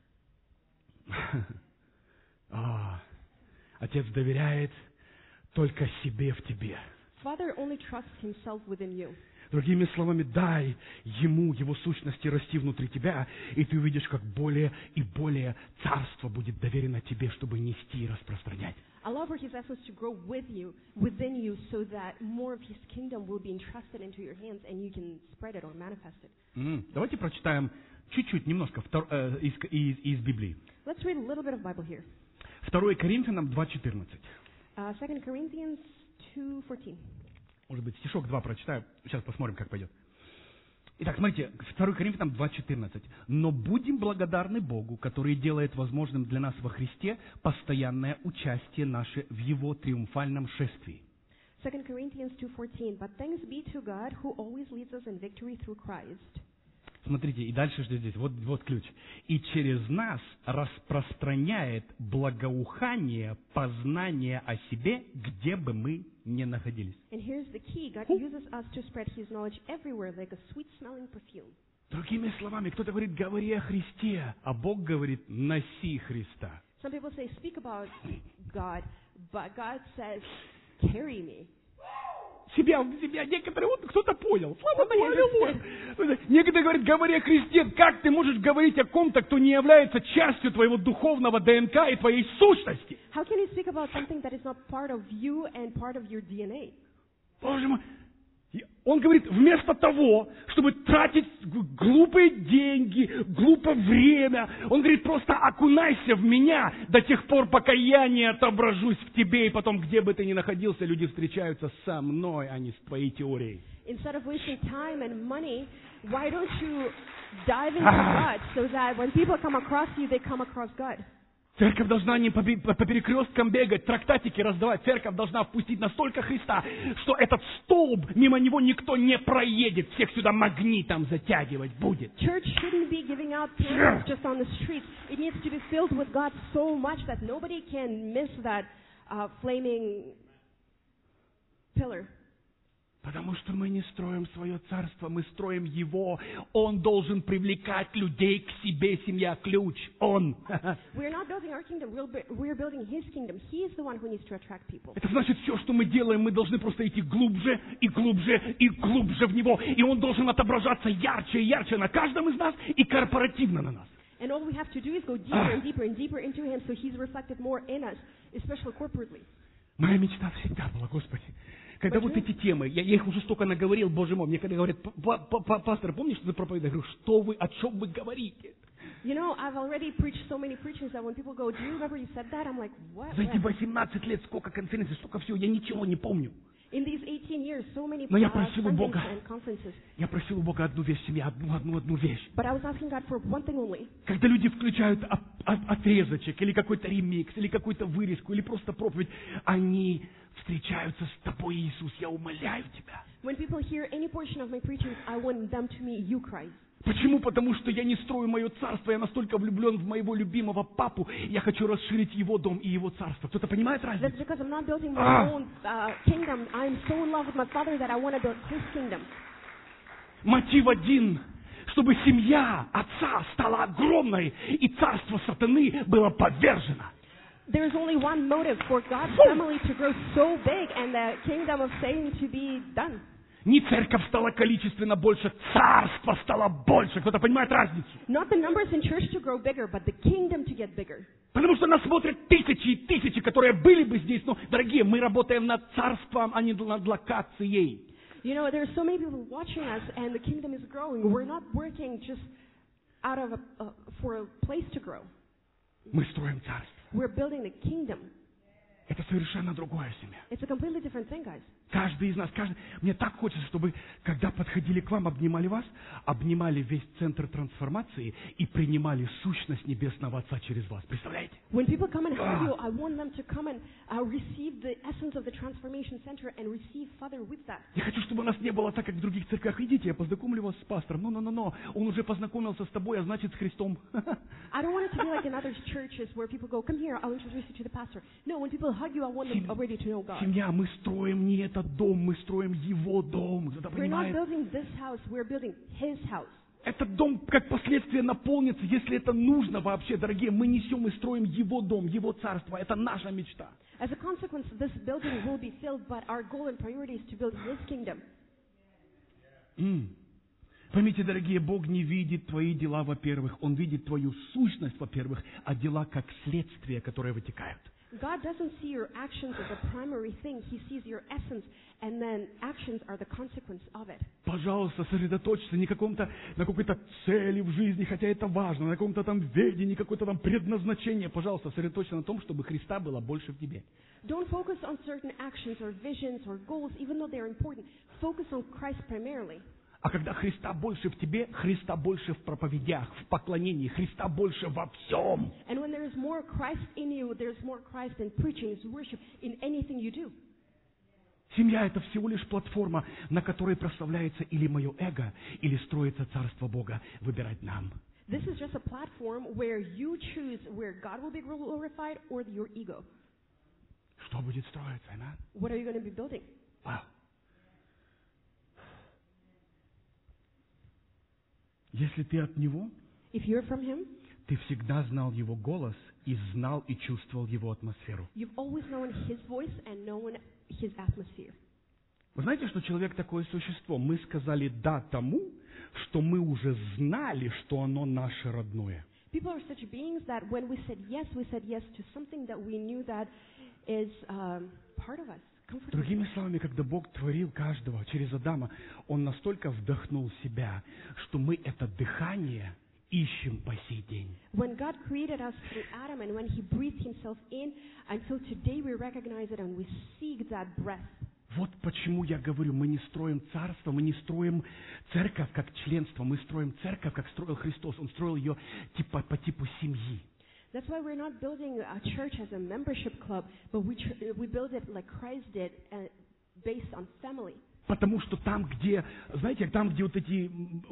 Отец доверяет только себе в тебе. Father only trusts himself within you. Другими словами, дай Ему, Его сущности расти внутри тебя, и ты увидишь, как более и более царство будет доверено тебе, чтобы нести и распространять. Allow for His essence to grow within you, so that more of His kingdom will be entrusted into your hands, and you can spread it or manifest it. Давайте прочитаем чуть-чуть, немножко из Библии. Let's read a little bit of Bible here. 2 Коринфянам 2:14. 2 Corinthians 2:14. Может быть, стишок 2 прочитаю. Сейчас посмотрим, как пойдет. Итак, смотрите, 2 Коринфянам 2:14. «Но будем благодарны Богу, который делает возможным для нас во Христе постоянное участие наше в Его триумфальном шествии». 2 Corinthians 2:14. But thanks be to God who always leads us in victory through Christ. Смотрите, и дальше что здесь? Вот ключ. «И через нас распространяет благоухание познания о себе, где бы мы ни находились». And here's the key. God uses us to spread His knowledge everywhere like a sweet-smelling perfume. Другими словами, кто-то говорит, говори о Христе, а Бог говорит, носи Христа. Some people say, speak about God, but God says, carry me. Себя, некоторые, вот кто-то понял. Слава Богу, аллилуйя. Некоторые говорят, говори о Христе. Как ты можешь говорить о ком-то, кто не является частью твоего духовного ДНК и твоей сущности? How can you speak about something that is not part of you and part of your DNA? Боже мой. Он говорит, вместо того, чтобы тратить глупые деньги, глупое время, он говорит, просто окунайся в меня до тех пор, пока я не отображусь в тебе, и потом, где бы ты ни находился, люди встречаются со мной, а не с твоей теорией. Instead of wasting time and money, why don't you dive into God so that when people come across you, they come across God? Церковь должна не по перекресткам бегать, трактатики раздавать. Церковь должна впустить настолько Христа, что этот столб, мимо него никто не проедет. Всех сюда магнитом затягивать будет. Church shouldn't be giving out pamphlets just on the streets. It needs to be filled with God so much that nobody can miss that flaming pillar. Потому что мы не строим свое царство, мы строим его. Он должен привлекать людей к себе, семья, ключ. Он. We're not building our kingdom, we're building His kingdom. He is the one who needs to attract people. Это значит, все, что мы делаем, мы должны просто идти глубже и глубже и глубже в него. И он должен отображаться ярче и ярче на каждом из нас и корпоративно на нас. And all we have to do is go deeper and deeper and deeper into Him, so He's reflected more in us, especially corporately. Моя мечта всегда была, Господи, когда вот эти темы, я их уже столько наговорил, Боже мой, мне когда говорят, пастор, помнишь, что ты проповедуешь? Я говорю, что вы, о чем вы говорите? You know, I've already preached so many preachings that when people go, do you remember you said that? I'm like, what? За эти 18 лет сколько конференций, столько всего, я ничего не помню. In these 18 years, so many Но я просил у Бога, and conferences. я просил у Бога одну вещь, семья, одну вещь. But I was asking God for one thing only. Когда люди включают отрезочек, или какой-то ремикс, или какую-то вырезку, или просто проповедь, они встречаются с тобой, Иисус, я умоляю тебя. When people hear any portion of my preaching, I want them to meet you, Christ. Почему? Потому что я не строю мое царство, я настолько влюблен в моего любимого папу, я хочу расширить его дом и его царство. Кто-то понимает разницу? That's because I'm not building my own kingdom. I'm so in love with my Father that I want to build His kingdom. Мотив один, чтобы семья отца стала огромной, и царство сатаны было повержено. There is only one motive for God's family to grow so big and the kingdom of Satan to be done. Не церковь стала количественно больше, царство стало больше. Кто-то понимает разницу? Not the numbers in church to grow bigger, but the kingdom to get bigger. Потому что нас смотрят тысячи и тысячи, которые были бы здесь. Но, дорогие, мы работаем над царством, а не над локацией. You know, there are so many people watching us, and the kingdom is growing. We're not working just out of for a place to grow. Мы строим царство. We're building the kingdom. Это совершенно другое, семья. It's a completely different thing, guys. Каждый из нас, мне так хочется, чтобы, когда подходили к вам, обнимали вас, обнимали весь центр трансформации и принимали сущность Небесного Отца через вас. Представляете? When people come and hug you, I want them to come and receive the essence of the transformation center and receive Father with that. Я хочу, чтобы у нас не было так, как в других церквях. Идите, я познакомлю вас с пастором. Но. Он уже познакомился с тобой, а значит, с Христом. I don't want it to be like in other churches where people go, come here, I'll introduce you to the pastor. No, when people hug you, I want them already to know God. Семья, мы строим не этот дом, мы строим его дом. Кто-то We're not понимает? building this house, we're building His house. Этот дом, как последствие, наполнится, если это нужно вообще, дорогие. Мы несем и строим его дом, его царство. Это наша мечта. As a consequence, this building will be filled, but our goal and priority is to build His kingdom. Поймите, дорогие, Бог не видит твои дела, во-первых. Он видит твою сущность, во-первых, а дела как следствие, которые вытекают. God doesn't see your actions as a primary thing. He sees your essence, and then actions are the consequence of it. Пожалуйста, сосредоточься не на какой-то цели в жизни, хотя это важно, на каком-то там ведении, какое-то там предназначение. Пожалуйста, сосредоточься на том, чтобы Христа было больше в тебе. Don't focus on certain actions or visions or goals, even though they're important. Focus on Christ primarily. А когда Христа больше в тебе, Христа больше в проповедях, в поклонении, Христа больше во всем. And when there is more Christ in you, there's more Christ in preaching, in worship, in anything you do. Семья – это всего лишь платформа, на которой прославляется или мое эго, или строится Царство Бога. Выбирать нам. This is just a platform where you choose where God will be glorified or your ego. Что будет строиться, amen? What are you going to be building? Wow. Если ты от Него, If you're from Him, ты всегда знал Его голос и знал и чувствовал Его атмосферу. you've always known His voice and known His atmosphere. Вы знаете, что человек такое существо? Мы сказали «да» тому, что мы уже знали, что оно наше родное. People are such beings that when we said yes to something that we knew that is part of us. Другими словами, когда Бог творил каждого через Адама, Он настолько вдохнул себя, что мы это дыхание ищем по сей день. When God created us through Adam and when He breathed Himself in, until today we recognize it and we seek that breath. Вот почему я говорю, мы не строим царство, мы не строим церковь как членство, мы строим церковь, как строил Христос. Он строил ее по типу семьи. That's why we're not building a church as a membership club, but we build it like Christ did, based on family. Потому что там, где, знаете, там, где вот эти,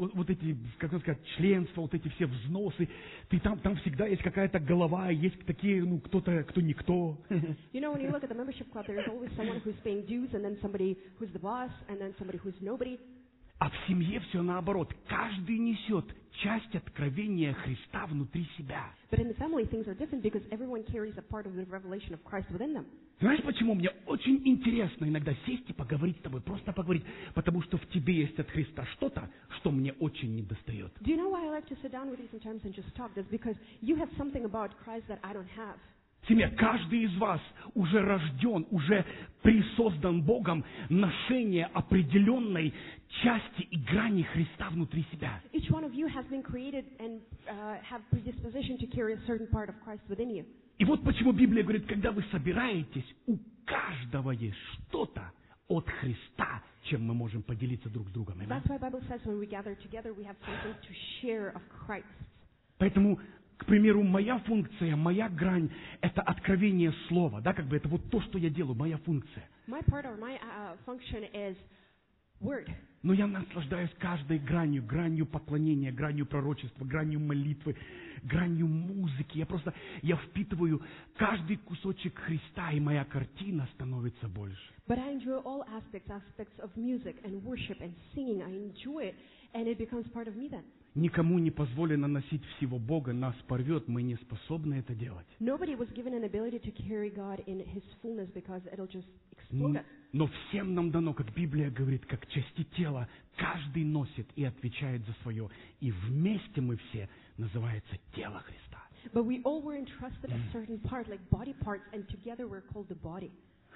как сказать, членства, вот эти все взносы, там всегда есть какая-то голова, есть такие, кто-то, кто никто. You know, when you look at the membership club, there's always someone who's paying dues, and then somebody who's the boss, and then somebody who's nobody. А в семье все наоборот. Каждый несет часть откровения Христа внутри себя. But in the family, things are different because everyone carries a part of the revelation of Christ within them. Знаешь, почему мне очень интересно иногда сесть и поговорить с тобой, просто поговорить, потому что в тебе есть от Христа что-то, что мне очень недостает. Do you know why I like to sit down with you sometimes and just talk? That's because you have something about Christ that I don't have. Семья, каждый из вас уже рожден, уже присоздан Богом ношение определенной части и грани Христа внутри себя. Each one of you has been created and have predisposition to carry a certain part of Christ within you. И вот почему Библия говорит, когда вы собираетесь, у каждого есть что-то от Христа, чем мы можем поделиться друг с другом. That's why the Bible says when we gather together, we have something to share of Christ. Поэтому, к примеру, моя функция, моя грань – это откровение слова, да, как бы это вот то, что я делаю, моя функция. My part or my function is word. Но я наслаждаюсь каждой гранью поклонения, гранью пророчества, гранью молитвы, гранью музыки. Я впитываю каждый кусочек Христа, и моя картина становится больше. But I enjoy all aspects of music and worship and singing. I enjoy it, and it becomes part of me then. Никому не позволено носить всего Бога, нас порвет, мы не способны это делать. Nobody was given an ability to carry God in His fullness because it'll just explode us. Но всем нам дано, как Библия говорит, как части тела, каждый носит и отвечает за свое. И вместе мы все называется тело Христа. But we all were entrusted a certain part, like body parts, and together we're called the body.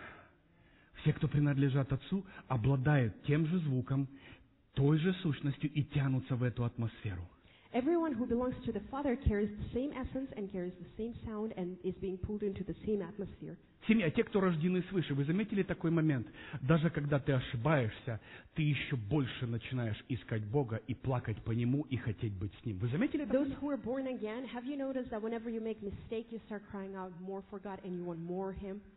Все, кто принадлежат Отцу, обладают тем же звуком, той же сущностью и тянутся в эту атмосферу. Everyone who belongs to the Father carries the same essence and carries the same sound and is being pulled into the same atmosphere. Семья, те, кто рождены свыше, вы заметили такой момент? Даже когда ты ошибаешься, ты еще больше начинаешь искать Бога и плакать по Нему и хотеть быть с Ним. Вы заметили это? Those who are born again, have you noticed that whenever you make mistake, you start crying out more for God and you want more of Him?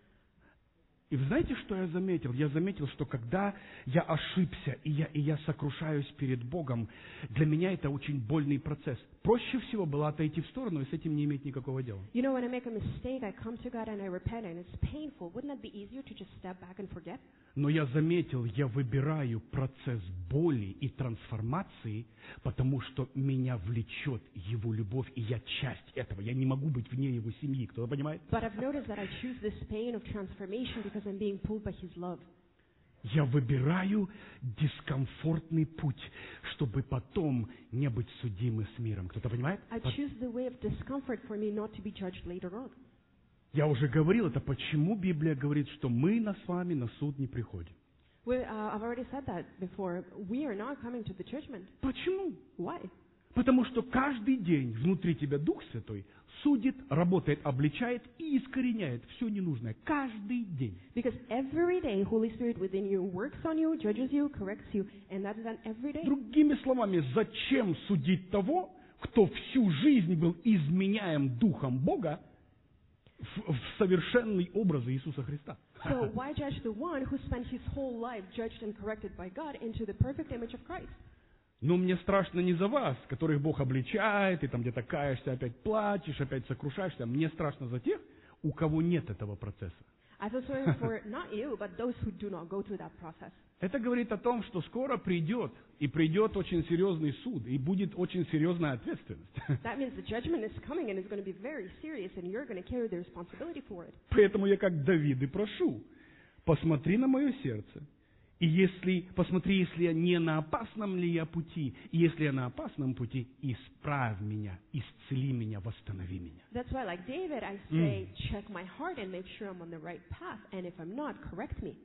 И вы знаете, что я заметил? Я заметил, что когда я ошибся и я сокрушаюсь перед Богом, для меня это очень больный процесс. Проще всего было отойти в сторону и с этим не иметь никакого дела. You know, when I make a mistake, I come to God and I repent, and it's painful. Wouldn't that be easier to just step back and forget? Но я заметил, я выбираю процесс боли и трансформации, потому что меня влечет Его любовь, и я часть этого. Я не могу быть вне Его семьи. Кто-то понимает? But I've noticed that I choose this pain of transformation because I'm being pulled by His love. Я выбираю дискомфортный путь, чтобы потом не быть судимым с миром. Кто-то понимает? I choose the way of discomfort for me not to be judged later on. Я уже говорил это, почему Библия говорит, что мы с вами на суд не приходим. I've already said that before. We are not coming to the judgment. Почему? Why? Потому что каждый день внутри тебя Дух Святой судит, работает, обличает и искореняет все ненужное. Каждый день. Because every day, Holy Spirit within you works on you, judges you, corrects you, and that is done every day. Другими словами, зачем судить того, кто всю жизнь был изменяем Духом Бога в совершенный образ Иисуса Христа? So why judge the one who spent his whole life judged and corrected by God into the perfect image of Christ? Но мне страшно не за вас, которых Бог обличает, и там где-то каешься, опять плачешь, опять сокрушаешься. Мне страшно за тех, у кого нет этого процесса. I feel sorry for not you, but those who do not go through that process. Это говорит о том, что скоро придет, и придет очень серьезный суд, и будет очень серьезная ответственность. That means the judgment is coming and it's going to be very serious and you're going to carry the responsibility for it. Поэтому я как Давид и прошу, посмотри на мое сердце, и посмотри, если я не на опасном ли я пути, и если я на опасном пути, исправь меня, исцели меня, восстанови меня. That's why, like David, I say, check my heart and make sure I'm on the right path, and if I'm not, correct me.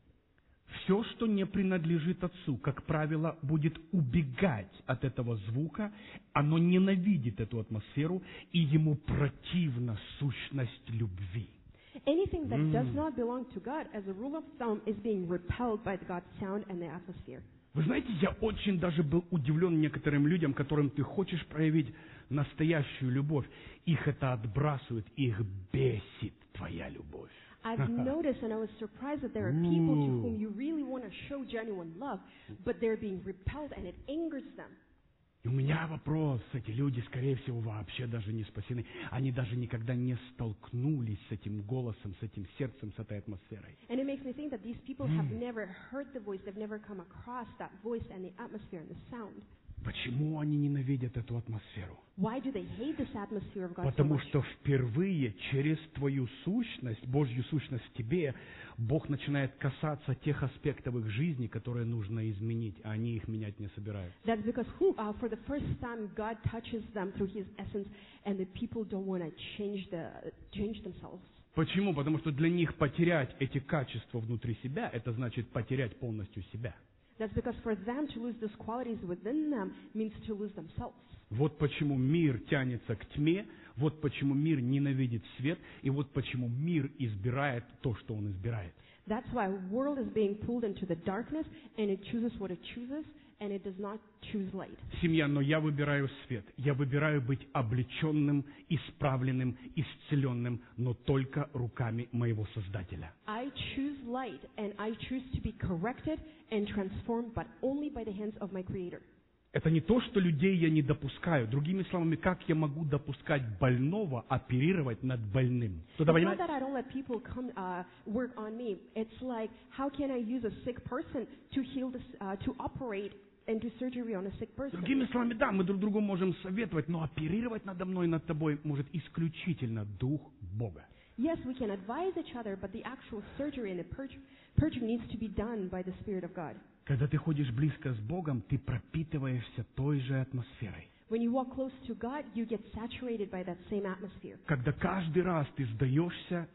Все, что не принадлежит Отцу, как правило, будет убегать от этого звука, оно ненавидит эту атмосферу, и ему противна сущность любви. Anything that does not belong to God, as a rule of thumb, is being repelled by God's sound and the atmosphere. Вы знаете, я очень даже был удивлен некоторым людям, которым ты хочешь проявить настоящую любовь. Их это отбрасывает, их бесит твоя любовь. I've noticed and I was surprised that there are people to whom you really want to show genuine love, but they're being repelled and it angers them. И у меня вопрос, эти люди, скорее всего, вообще даже не спасены. Они даже никогда не столкнулись с этим голосом, с этим сердцем, с этой атмосферой. And it makes me think that these people have never heard the voice, they've never come across that voice and the atmosphere and the sound. Почему они ненавидят эту атмосферу? Why do they hate this atmosphere of God so Потому much? что впервые через твою сущность, Божью сущность в тебе, Бог начинает касаться тех аспектов их жизни, которые нужно изменить, а они их менять не собираются. That's because for the first time God touches them through His essence, and the people don't want to change themselves. Почему? Потому что для них потерять эти качества внутри себя, это значит потерять полностью себя. That's because for them to lose those qualities within them means to lose themselves. Вот почему мир тянется к тьме, вот почему мир ненавидит свет, и вот почему мир избирает то, что он избирает. That's why the world is being pulled into the darkness, and it chooses what it chooses, and it does not choose light. Семья, но я выбираю свет. Я выбираю быть облеченным, исправленным, исцеленным, но только руками моего Создателя. I choose light, and I choose to be corrected and transformed, but only by the hands of my Creator. Это не то, что людей я не допускаю. Другими словами, как я могу допускать больного оперировать над больным? Кто-то It's not понимает? that I don't let people come work on me. It's like, how can I use a sick person to heal this, to operate and do surgery on a sick person? Другими словами, да, мы друг другу можем советовать, но оперировать надо мной, над тобой может исключительно Дух Бога. Yes, we can advise each other, but the actual surgery and the purging needs to be done by the Spirit of God. Когда ты ходишь близко с Богом, ты пропитываешься той же атмосферой. When you walk close to God, you get saturated by that same atmosphere. Когда каждый раз ты сдаешься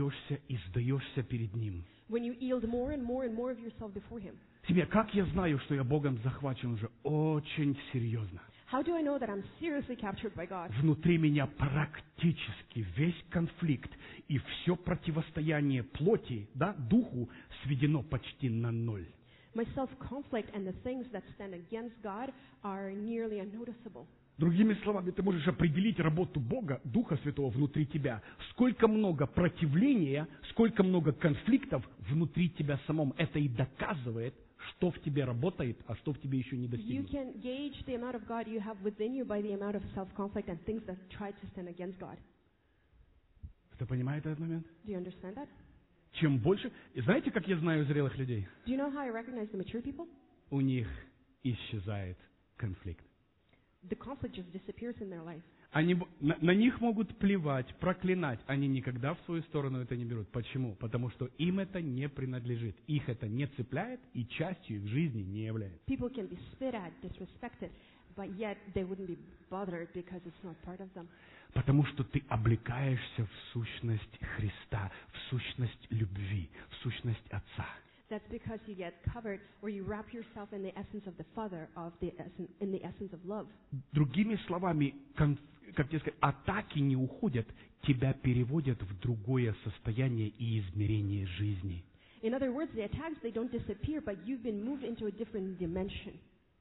и сдаешься перед Ним. When you yield more and more and more of yourself before Him. Семья, как я знаю, что я Богом захвачен уже очень серьезно? How do I know that I'm seriously captured by God? Внутри меня практически весь конфликт и все противостояние плоти, да, духу сведено почти на ноль. My self-conflict and the things that stand against God are nearly unnoticeable. Другими словами, ты можешь определить работу Бога, Духа Святого внутри тебя. Сколько много противления, сколько много конфликтов внутри тебя самом. Это и доказывает, что в тебе работает, а что в тебе еще не You достигнуто. can gauge the amount of God you have within you by the amount of self-conflict and things that try to stand against God. Кто понимает этот момент? Do you understand that? Чем больше... И знаете, как я знаю зрелых людей? Do you know how I recognize the mature people? У них исчезает конфликт. The conflict just disappears in their life. На них могут плевать, проклинать. Они никогда в свою сторону это не берут. Почему? Потому что им это не принадлежит. Их это не цепляет и частью их жизни не является. People can be spit at, disrespected, but yet they wouldn't be bothered because it's not part of them. Потому что ты облекаешься в сущность Христа, в сущность любви, в сущность Отца. That's because you get covered, or you wrap yourself in the essence of the Father, in the essence of love. Другими словами, как тебе сказать, атаки не уходят, тебя переводят в другое состояние и измерение жизни. In other words, the attacks, they don't disappear, but you've been moved into a different dimension.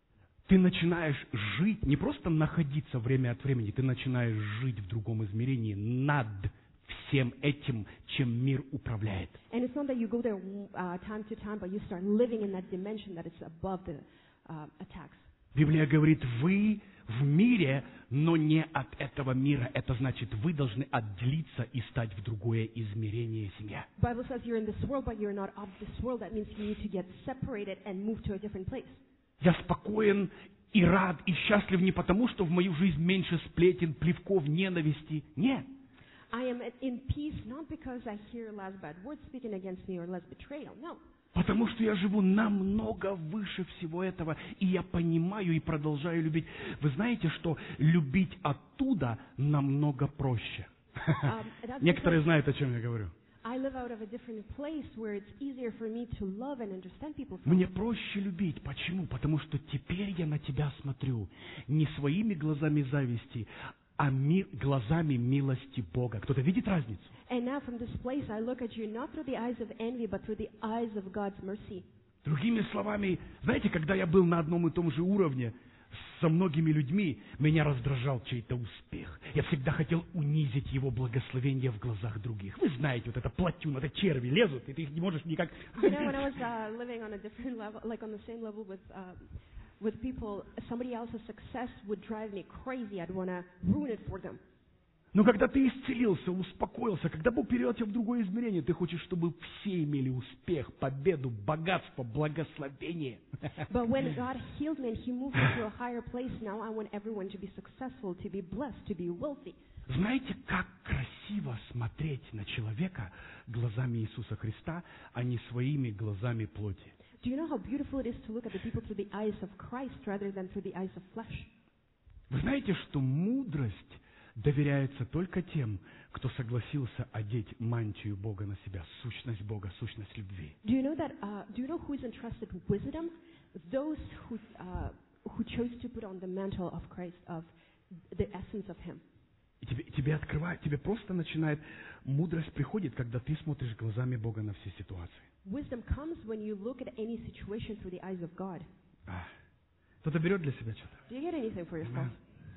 Ты начинаешь жить, не просто находиться время от времени, ты начинаешь жить в другом измерении над всем этим, чем мир управляет. And it's not that you go there time to time, but you start living in that dimension that is above the attacks. Библия говорит, вы в мире, но не от этого мира. Это значит, вы должны отделиться и стать в другое измерение, семья. Bible says you're in this world, but you're not of this world. That means you need to get separated and move to a different place. Я спокоен и рад, и счастлив не потому, что в мою жизнь меньше сплетен, плевков, ненависти. Нет. I am in peace not because I hear less bad words speaken against me or less betrayal. No. Потому что я живу намного выше всего этого, и я понимаю и продолжаю любить. Вы знаете, что любить оттуда намного проще. Некоторые знают, о чем я говорю. I live out of a different place where it's easier for me to love and understand people. Мне проще любить. Почему? Потому что теперь я на тебя смотрю не своими глазами зависти, а глазами милости Бога. Кто-то видит разницу? And now from this place I look at you not through the eyes of envy, but through the eyes of God's mercy. Другими словами, знаете, когда я был на одном и том же уровне со многими людьми, меня раздражал чей-то успех. Я всегда хотел унизить его благословение в глазах других. Вы знаете, вот это платюн, это черви лезут, и ты их не можешь никак... You know, when I was living on a different level, like on the same level with people, somebody else's success would drive me crazy. I'd want to ruin it for them. Но когда ты исцелился, успокоился, когда Бог перевел тебя в другое измерение, ты хочешь, чтобы все имели успех, победу, богатство, благословение. But when God healed me and He moved me to a higher place, now I want everyone to be successful, to be blessed, to be wealthy. Знаете, как красиво смотреть на человека глазами Иисуса Христа, а не своими глазами плоти. Do you know how beautiful it is to look at the people through the eyes of Christ rather than through the eyes of flesh? Вы знаете, что мудрость доверяется только тем, кто согласился одеть мантию Бога на себя, сущность Бога, сущность любви. Do you know who is entrusted with wisdom? Those who chose to put on the mantle of Christ, of the essence of Him. И тебе открывает, тебе просто начинает, мудрость приходит, когда ты смотришь глазами Бога на все ситуации. Wisdom comes when you look at any situation through the eyes of God. Кто-то берет для себя что-то? Do you get anything for yourself?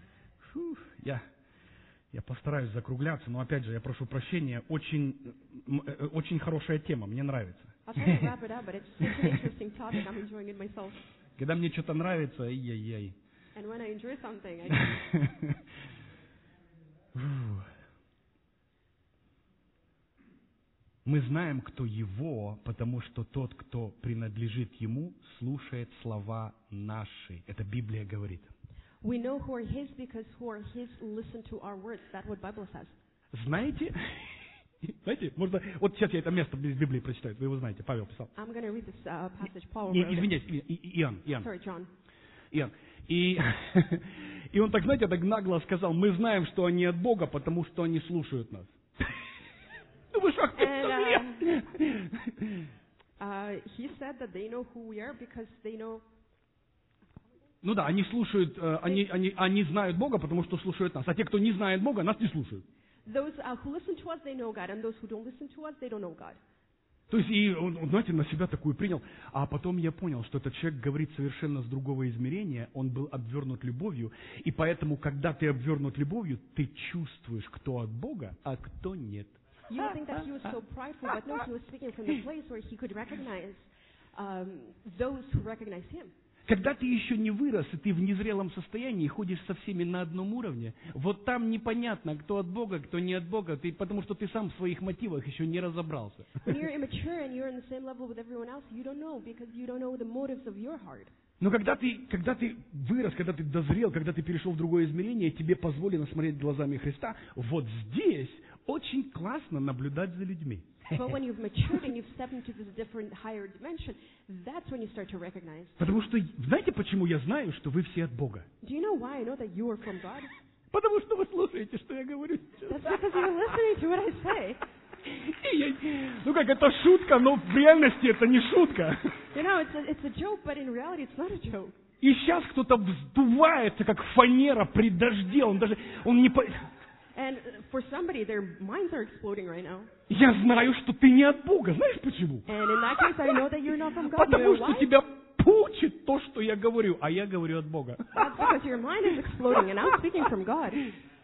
Я постараюсь закругляться, но опять же, я прошу прощения, очень хорошая тема, мне нравится. I'll try to wrap it up, but it's such an interesting topic. I'm enjoying it myself. Когда мне что-то нравится, ай-яй-яй. And when I enjoy something, I Мы знаем, кто Его, потому что тот, кто принадлежит Ему, слушает слова наши. Это Библия говорит. We know who are His because who are His listen to our words. That's what Bible says. Знаете, можно... Вот сейчас я это место из Библии прочитаю. Вы его знаете, Павел писал. I'm going to read this passage Paul Не, wrote. извиняюсь, Иоанн. Sorry, John. Иоанн. И он так, знаете, так нагло сказал, мы знаем, что они от Бога, потому что они слушают нас. Думаешь, ах ты He said that they know who we are because they know. Ну да, они слушают, они знают Бога, потому что слушают нас. А те, кто не знает Бога, нас не слушают. Those who listen to us, they know God, and those who don't listen to us, they don't know God. То есть, и он, знаете, на себя такую принял. А потом я понял, что этот человек говорит совершенно с другого измерения. Он был обвернут любовью. И поэтому, когда ты обвернут любовью, ты чувствуешь, кто от Бога, а кто нет. You would think that he was so prideful, but no, he was speaking from the place where he could recognize those who recognize him. Когда ты еще не вырос, и ты в незрелом состоянии, ходишь со всеми на одном уровне, вот там непонятно, кто от Бога, кто не от Бога, потому что ты сам в своих мотивах еще не разобрался. When you're immature and you're on the same level with everyone else, you don't know because you don't know the motives of your heart. Но когда ты вырос, когда ты дозрел, когда ты перешел в другое измерение, тебе позволено смотреть глазами Христа, вот здесь очень классно наблюдать за людьми. But when you've matured and you've stepped into this different, higher dimension, that's when you start to recognize. Потому что, знаете, почему я знаю, что вы все от Бога? Do you know why I know that you are from God? Потому что вы слушаете, что я говорю сейчас. That's because you're listening to what I say. Ну как, это шутка, но в реальности это не шутка. You know, it's a joke, but in reality it's not a joke. И сейчас кто-то вздувается, как фанера при дожде. Он не... And for somebody, their minds are exploding right now. Я знаю, что ты не от Бога. Знаешь почему? And in that case, I know that you're not from God. Потому You know что why? тебя пучит то, что я говорю, а я говорю от Бога. That's because your mind is exploding, and I'm speaking from God.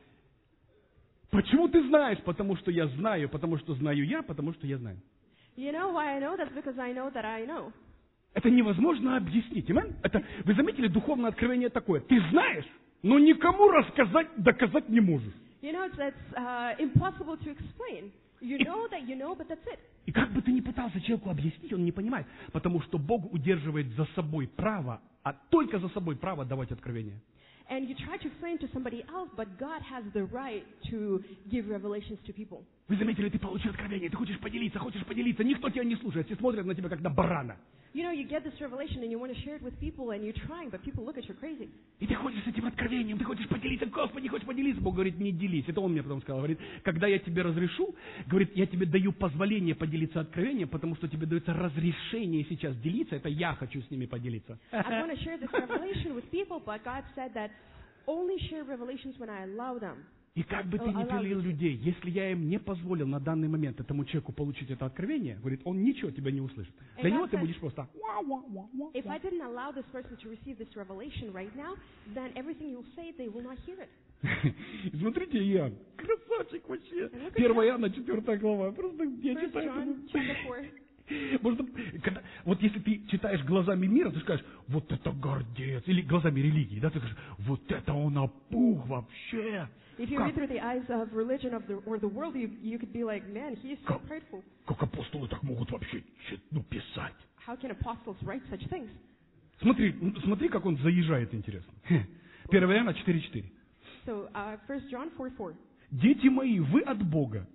Почему ты знаешь? Потому что я знаю, потому что знаю я, потому что я знаю. You know why I know? That's because I know that I know. Это невозможно объяснить. Это, вы заметили, духовное откровение такое. Ты знаешь, но никому рассказать, доказать не можешь. You know, it's impossible to explain. You know that you know, but that's it. И как бы ты ни пытался человеку объяснить, он не понимает. Потому что Бог удерживает за собой право, а только за собой право давать откровение. And you try to explain to somebody else, but God has the right to give revelations to people. Вы заметили, ты получил откровение, ты хочешь поделиться, никто тебя не слушает, все смотрят на тебя как на барана. You know, you get this revelation and you want to share it with people and you're trying, but people look at you crazy. И ты ходишь с этим откровением, ты хочешь поделиться, Господи, хочешь поделиться. Бог говорит, не делись. Это Он мне потом сказал, говорит, когда я тебе разрешу, говорит, я тебе даю позволение поделиться откровением, потому что тебе дается разрешение сейчас делиться, это я хочу с ними поделиться. I want to share this revelation with people, but God said that only share revelations when I allow them. И как бы ты ни пилил людей, если я им не позволил на данный момент этому человеку получить это откровение, говорит, он ничего тебя не услышит. Для него ты будешь просто... If I didn't allow this person to receive this revelation right now, then everything you'll say, they will not hear it. Смотрите, Иоанн, красавчик вообще. 1 Иоанна, 4 глава. Просто я читаю. Можно, вот если ты читаешь глазами мира, ты скажешь, вот это гордец. Или глазами религии, да, ты скажешь, вот это он опух вообще. If you read through the eyes of religion or the world, you could be like, man, he is so prideful. Как апостолы так могут вообще писать? How can apostles write such things? Смотри, как он заезжает, интересно. 1 Иоанна 4:4. So, 1 John 4:4. Дети мои, вы от Бога.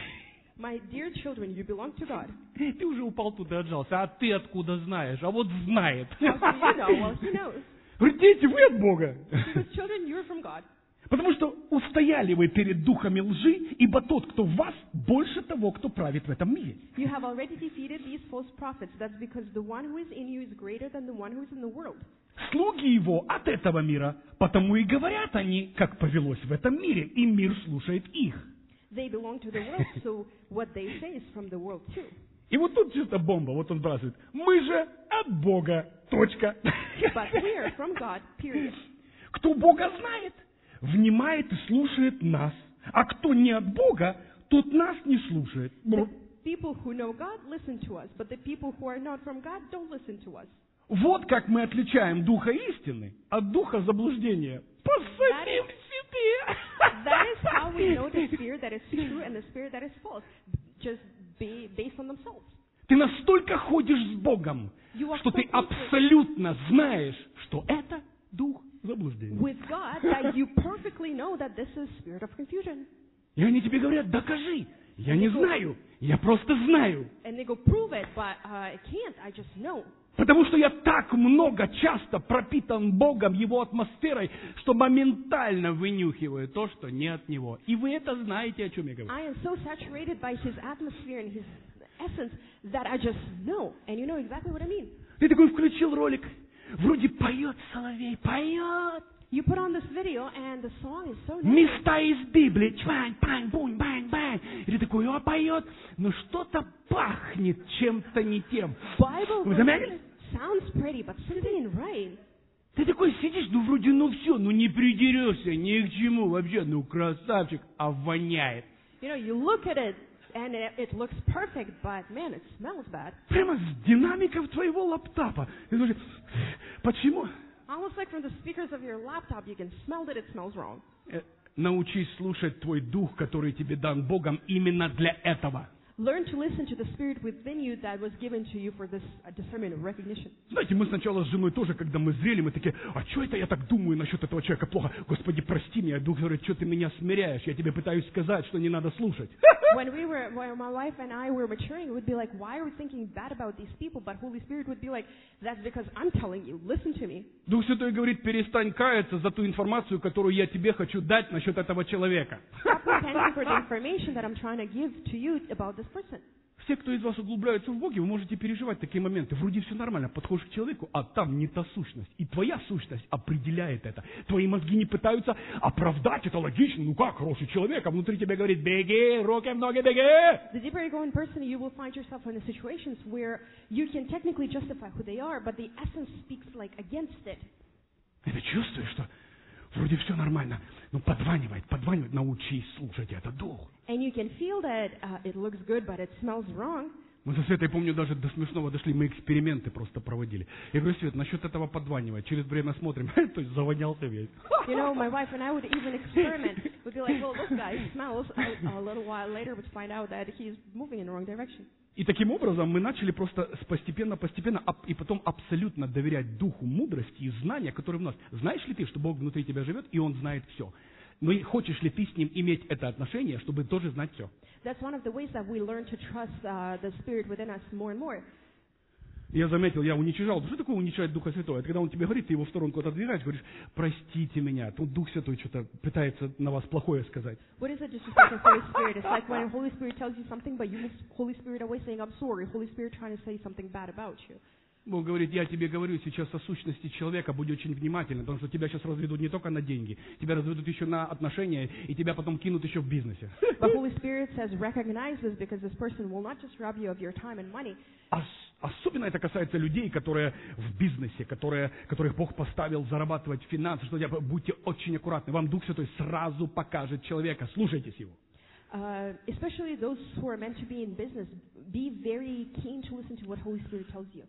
My dear children, you belong to God. Ты уже упал туда и отжался, а ты откуда знаешь? А вот знает. How do you know? Well, he knows. Говорит, дети, вы от Бога. Because children, you're from God. Потому что устояли вы перед духами лжи, ибо тот, кто в вас, больше того, кто правит в этом мире. You have already defeated these false prophets. That's because the one who is in you is greater than the one who is in the world. Слуги его от этого мира, потому и говорят они, как повелось в этом мире, и мир слушает их. They belong to the world, so what they say is from the world too. И вот тут чисто бомба, вот он сбрасывает. Мы же от Бога. Точка. But we are from God, period. Кто Бога знает, внимает и слушает нас. А кто не от Бога, тот нас не слушает. The people who know God listen to us, but the people who are not from God don't listen to us. Вот как мы отличаем духа истины от духа заблуждения. По самим себе. That is how we know the spirit that is true and the spirit that is false. Just based on themselves. Ты настолько ходишь с Богом, что ты абсолютно знаешь, что это дух заблуждения. With God, that you perfectly know that this is spirit of confusion. И они тебе говорят, докажи. Я не знаю, я просто знаю. And they go, prove it, but I can't, I just know. Потому что я так много, часто пропитан Богом, Его атмосферой, что моментально вынюхиваю то, что не от Него. И вы это знаете, о чем я говорю. I am so saturated by His atmosphere and His essence that I just know. And you know exactly what I mean. Ты такой включил ролик, вроде поет соловей, поет. You put on this video and the song is so nice. Места из Библии, чвань, пань, бунь, бань, бань. И ты такой, о, поет, но что-то пахнет чем-то не тем. Вы заметили? Sounds pretty, but something ain't right. Ты такой сидишь, ну вроде, ну все, ну не придерешься ни к чему вообще, ну красавчик, а воняет. You know, you look at it and it looks perfect, but man, it smells bad. Прямо с динамиков твоего лаптопа. Ты думаешь, почему? Almost like from the speakers of your laptop, you can smell that it smells wrong. Научись слушать твой дух, который тебе дан Богом именно для этого. Learn to listen to the Spirit within you that was given to you for this discernment of recognition. Знаете, мы сначала с женой тоже, когда мы зрели, мы такие, а что это я так думаю насчет этого человека плохо? Господи, прости меня. Дух говорит, что ты меня смиряешь? Я тебе пытаюсь сказать, что не надо слушать. When my wife and I were maturing, it would be like, why are we thinking bad about these people? But Holy Spirit would be like, that's because I'm telling you, listen to me. Дух Святой говорит, перестань каяться за ту информацию, которую я тебе хочу дать насчет этого человека. Stop repenting for the information that I'm trying to give to you about this person. Все, кто из вас углубляются в Боге, вы можете переживать такие моменты. Вроде все нормально, подходишь к человеку, а там не та сущность. И твоя сущность определяет это. Твои мозги не пытаются оправдать это логично. Ну как, хороший человек, а внутри тебя говорит, беги, руки, ноги, беги. The deeper you go in person, you will find yourself in the situations where you can technically justify who they are, but the essence speaks like against it. И ты чувствуешь, что вроде все нормально, но подванивает, научись слушать этот дух. And you can feel that it looks good, but it smells wrong. Мы со Светой, помню, даже до смешного дошли, мы эксперименты просто проводили. Я говорю, Свет, насчет этого подванивать, через время смотрим, то есть завонялся весь. You know, my wife and I would even experiment. We'd be like, well, this guy smells. A little while later, we'd find out that he's moving in the wrong direction. И таким образом мы начали просто постепенно, и потом абсолютно доверять духу мудрости и знания, которые в нас. Знаешь ли ты, что Бог внутри тебя живет, и Он знает все? Но хочешь ли ты с Ним иметь это отношение, чтобы тоже знать все? That's one of the ways that we learn to trust the Spirit within us more and more. Я заметил, я уничижал. Что такое уничижать Духа Святого? Это когда Он тебе говорит, ты его в сторонку отодвигаешь, говоришь, простите меня. Тут Дух Святой что-то пытается на вас плохое сказать. What is it disrespecting Holy Spirit? It's like when Holy Spirit tells you something, but you move Holy Spirit away saying, I'm sorry. Holy Spirit trying to say something bad about you. Бог говорит, я тебе говорю сейчас о сущности человека, будь очень внимательным, потому что тебя сейчас разведут не только на деньги, тебя разведут еще на отношения, и тебя потом кинут еще в бизнесе. But Holy Spirit says, recognize this because this person will not just rob you of your time and money. Особенно это касается людей, которые в бизнесе, которых Бог поставил зарабатывать финансы. Что будьте очень аккуратны. Вам Дух Святой сразу покажет человека. Слушайтесь его. Especially those who are meant to be in business, be very keen to listen to what Holy Spirit tells you.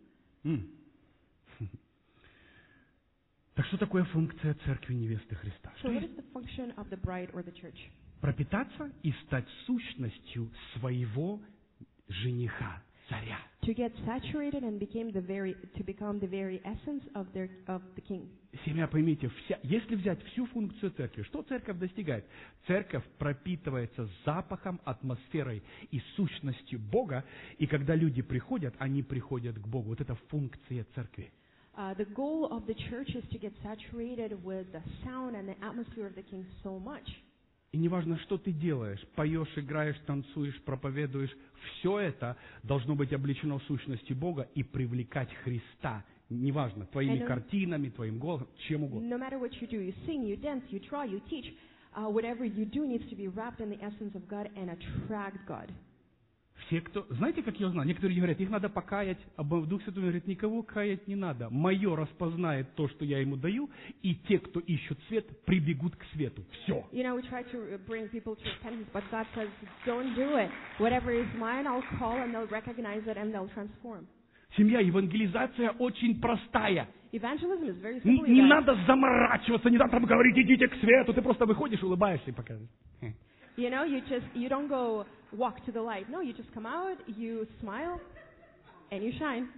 Так что такое функция церкви невесты Христа? So what is the function of the bride or the church? Пропитаться и стать сущностью своего жениха, царя. To get saturated and to become the very essence of the king. Семья, поймите, если взять всю функцию церкви, что церковь достигает? Церковь пропитывается запахом, атмосферой и сущностью Бога, и когда люди приходят, они приходят к Богу. Вот это функция церкви. The goal of the church is to get saturated with the sound and the atmosphere of the king so much. И неважно, что ты делаешь, поешь, играешь, танцуешь, проповедуешь, все это должно быть облечено сущностью Бога и привлекать Христа. Неважно, твоими картинами, твоим голосом, чем угодно. No matter what you do, you sing, you dance, you try, you teach, whatever you do needs to be wrapped in the essence of God and attract God. Все, кто... Знаете, как я узнал? Некоторые говорят, их надо покаять, а Дух Святой говорит, никого каять не надо. Мое распознает то, что я ему даю, и те, кто ищут свет, прибегут к свету. Все. You know, we try to bring people to repentance, but God says, don't do it. Whatever is mine, I'll call, and they'll recognize it, and they'll transform. Семья, евангелизация очень простая. Evangelism is very simple. Не надо заморачиваться, не надо там говорить, идите к свету. Ты просто выходишь, улыбаешься и показываешь. You know, you don't go walk to the light. No, you just come out, you smile, and you shine.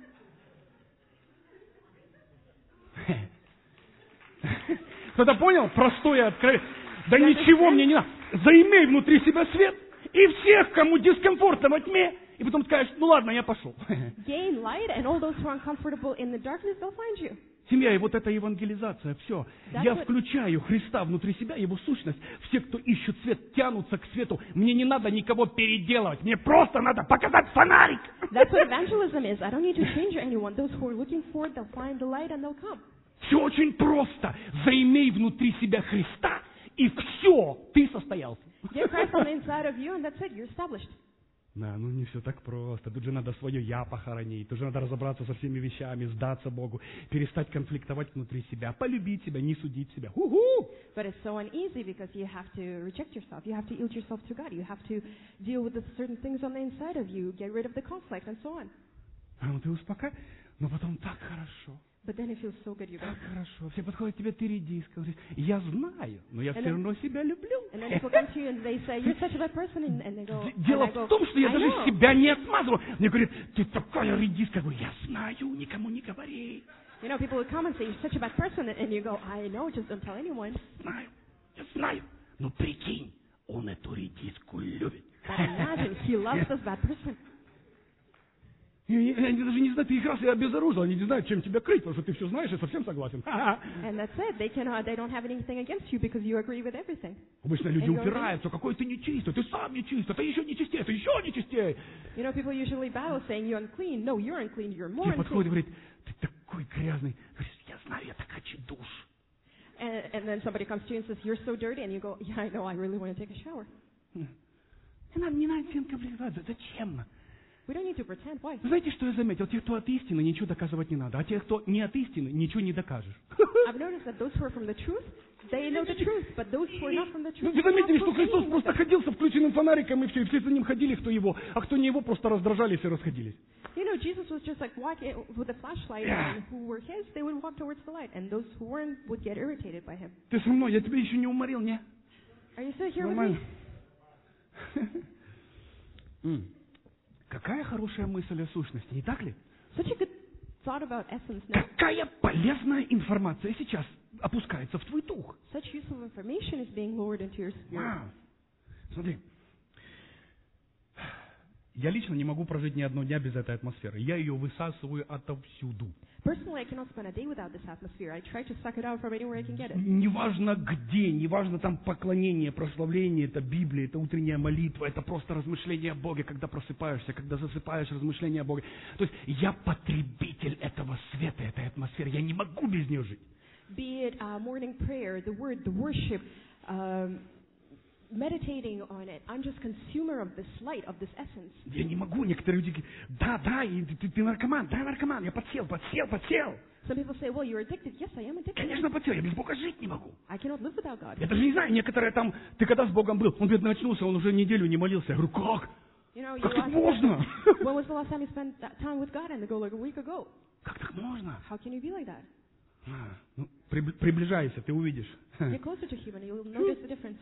Кто-то понял? Простое откровение. Да ничего мне не надо. Заимей внутри себя свет, и всех, кому дискомфортно во тьме, и потом скажешь, ну ладно, я пошел. Gain light, and all those who are uncomfortable in the darkness, they'll find you. Семья, и вот эта евангелизация, все. Я включаю Христа внутри себя, Его сущность. Все, кто ищут свет, тянутся к свету. Мне не надо никого переделывать. Мне просто надо показать фонарик. That's what evangelism is. I don't need to change anyone. Those who are looking for it, they'll find the light and they'll come. Все очень просто. Заимей внутри себя Христа, и все, ты состоялся. Get Christ on the inside of you, and that's it. You're established. Да, ну не все так просто. Тут же надо свое «я» похоронить. Тут же надо разобраться со всеми вещами, сдаться Богу, перестать конфликтовать внутри себя, полюбить себя, не судить себя. But it's so uneasy because you have to reject yourself. You have to yield yourself to God. You have to deal with the certain things on the inside of you, get rid of the conflict, and so on. А ну ты успокаивай. Но потом так хорошо. But then it feels so good, you go. Так хорошо. Все подходят к тебе, ты редиска. Говоришь, я знаю, но я все равно себя люблю. And then people come to you and they say, you're such a bad person, and they go, Дело and I go, в том, что я I даже know. себя не отмазываю. Мне говорят, ты такая редиска. Я говорю, я знаю, никому не говори. You know, people would come and say, you're such a bad person, and you go, I know, just don't tell anyone. Я знаю. Но прикинь, он эту редиску любит. But imagine, he loves this bad person. Они даже не знают, ты их раз и обезоружил, они не знают, чем тебя крыть, потому что ты все знаешь и совсем согласен. And that's it. They don't have anything against you because you agree with everything. Обычно люди упираются, какой ты нечистый, ты сам нечистый, ты еще нечистее, ты еще нечистее. You know, people usually battle saying you're unclean. No, you're unclean, you're more И подходит и unclean. говорит, ты такой грязный. Говорит, я знаю, я так хочу душ. And then somebody comes to you and says, you're so dirty, and you go, yeah, I know, I really want to take a shower. Не надо всем комплексоваться. Зачем? We don't need to pretend. Why? Знаете, что я заметил? Те, кто от истины, ничего доказывать не надо. А те, кто не от истины, ничего не докажешь. I've noticed that those who are from the truth, they know the truth, but those who are not from the truth, Вы заметили, they что don't Христос believe просто them. ходил со включенным фонариком, и все за ним ходили, кто его, а кто не его, просто раздражались и расходились. You know, Jesus was just like walking with a flashlight, and who were his, they would walk towards the light, and those who weren't would get irritated by him. Ты со мной, я тебя еще не уморил, не? Are you still here Нормально. with me? Какая хорошая мысль о сущности, не так ли? Such a good thought about essence now. Какая полезная информация сейчас опускается в твой дух. Such useful information is being lowered into your spirit. Вау. Смотри. Я лично не могу прожить ни одного дня без этой атмосферы. Я ее высасываю отовсюду. Personally, I cannot spend a day without this atmosphere. I try to suck it out from anywhere I can get it. Неважно где, неважно там поклонение, прославление, это Библия, это утренняя молитва, это просто размышление о Боге, когда просыпаешься, когда засыпаешь, размышление о Боге. То есть я потребитель этого света, этой атмосферы. Я не могу без нее жить. Be it morning prayer, the word, the worship, meditating on it. I'm just consumer of this light, of this essence. Я не могу. Некоторые люди говорят, да, и ты наркоман, да, наркоман, я подсел. Some people say, well, you're addicted. Yes, I am addicted. Конечно, подсел, я без Бога жить не могу. I cannot live without God. Я даже не знаю, некоторые там, ты когда с Богом был, он, бедно, очнулся, он уже неделю не молился. Я говорю, как? You know, Как you так ask можно? them, when was the last time you spent that time with God? And they go like a week ago. Как так можно? How can you be like that? Приближайся, ты увидишь. Get closer to Him and you'll notice the difference.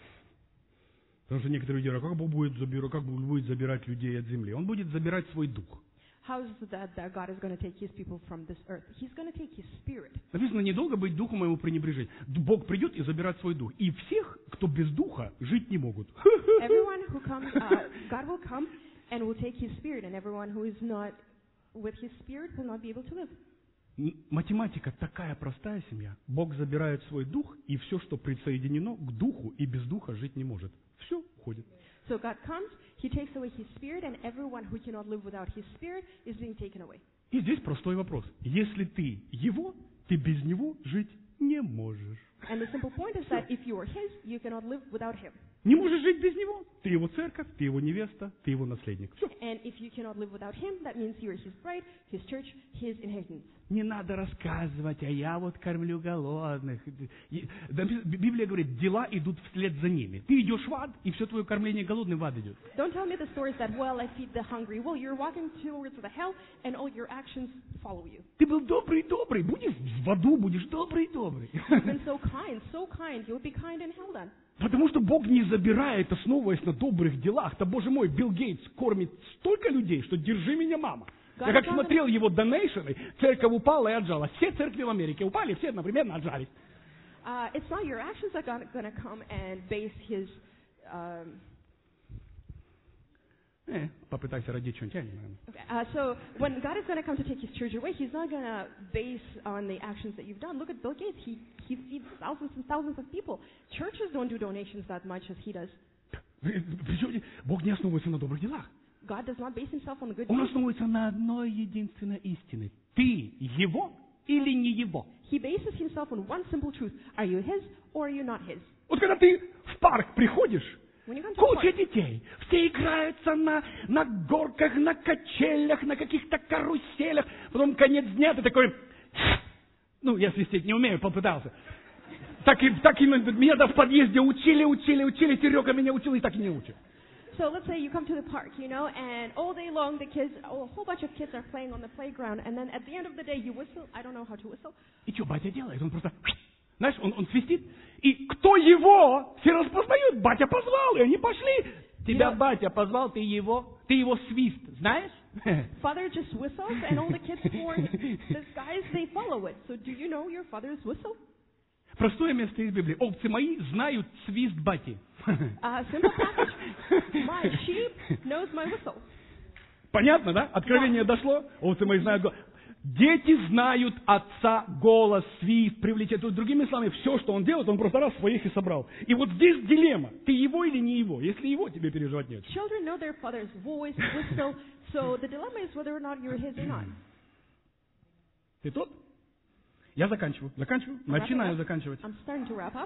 Потому что некоторые люди говорят, как Бог будет забирать людей от земли? Он будет забирать свой дух. How is it that God is going to take His people from this earth? He's going to take His Spirit. Написано, недолго быть духу моему пренебрежить. Бог придет и забирает свой дух. И всех, кто без духа, жить не могут. Everyone who comes, God will come and will take His Spirit, and everyone who is not with His Spirit will not be able to live. Математика такая простая, семья. Бог забирает свой дух, и все, что присоединено к духу, и без духа жить не может. Все уходит. So God comes, He takes away His Spirit, and everyone who cannot live without His Spirit is being taken away. И здесь простой вопрос. Если ты Его, ты без Него жить не можешь. And the simple point is that if you are His, you cannot live without Him. Не можешь жить без Него. Ты Его церковь, ты Его невеста, ты Его наследник. Все. And if you cannot live without Him, that means you are His bride, His church, His inheritance. Не надо рассказывать, а я вот кормлю голодных. Библия говорит, дела идут вслед за ними. Ты идешь в ад, и все твое кормление голодным в ад идет. Don't tell me the stories that, well, I feed the hungry. Well, you're walking towards the hell, and all your actions follow you. Ты был добрый, будешь в аду, будешь добрый. You've been so kind, you'll be kind in hell then. Потому что Бог не забирает, основываясь на добрых делах. Да, Боже мой, Билл Гейтс кормит столько людей, что держи меня, мама. Я как смотрел его донейшены, церковь упала и отжалась. Все церкви в Америке упали, все одновременно отжались. It's not your actions that are going to come and base His... Попытайся родить что-нибудь. So when God is going to come to take His church away, He's not going to base on the actions that you've done. Look at Bill Gates. He feeds thousands and thousands of people. Churches don't do donations that much as he does. Причем Бог не основывается на добрых делах. God does not base Himself on the good Он deeds. основывается на одной единственной истине. Ты Его или не Его? He bases Himself on one simple truth. Are you His or are you not His? Вот когда ты в парк приходишь, When you come to куча a park, детей, все играются на горках, на качелях, на каких-то каруселях. Потом конец дня ты такой, я свистеть не умею, попытался. Так и меня в подъезде учили, Серега меня учил и так и не учит. So let's say you come to the park, and all day long a whole bunch of kids are playing on the playground, and then at the end of the day you whistle. I don't know how to whistle. И что батя делает? Он просто, знаешь, он свистит, и кто его, все распознают, батя позвал, и они пошли. Тебя батя позвал, ты его свист, знаешь? Father just whistles, and all the kids who are disguised, they follow it. So do you know your father's whistle? Простое место из Библии. Овцы мои знают свист бати. Simple passage. My sheep knows my whistle. Понятно, да? Откровение дошло. Овцы мои знают голос. Дети знают отца, голос, свист, привлечение. То есть, другими словами, все, что он делает, он просто раз своих и собрал. И вот здесь дилемма. Ты его или не его? Если его, тебе переживать нет. Children know their father's voice, whistle. So the dilemma is whether or not you're his or not. Ты тот? Я заканчиваю. Начинаю заканчивать. I'm starting to wrap up.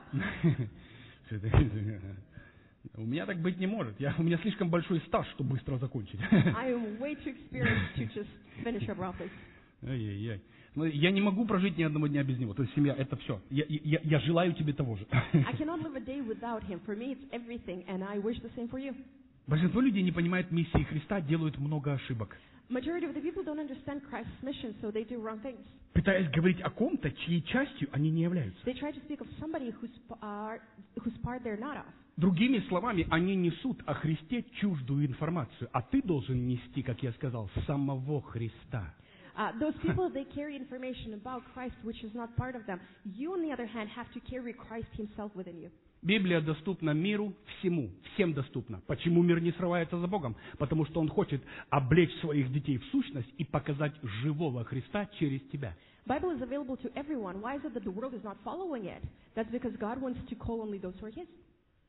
У меня так быть не может. У меня слишком большой стаж, чтобы быстро закончить. I am way too experienced to just finish abruptly. Ай-яй-яй. Я не могу прожить ни одного дня без него. То есть семья — это все. Я желаю тебе того же. I cannot live a day without him. For me, it's everything, and I wish the same for you. Большинство людей не понимают миссии Христа, делают много ошибок. Majority of the people don't understand Christ's mission, so they do wrong things. Пытаясь говорить о ком-то, чьей частью они не являются. They try to speak of somebody whose part they're not of. Другими словами, они несут о Христе чуждую информацию, а ты должен нести, как я сказал, самого Христа. Those people, they carry information about Christ, which is not part of them. You, on the other hand, have to carry Christ himself within you. Библия доступна миру всему, всем доступна. Почему мир не срывается за Богом? Потому что Он хочет облечь своих детей в сущность и показать живого Христа через тебя. Bible is available to everyone. Why is it that the world is not following it? That's because God wants to call only those who are His.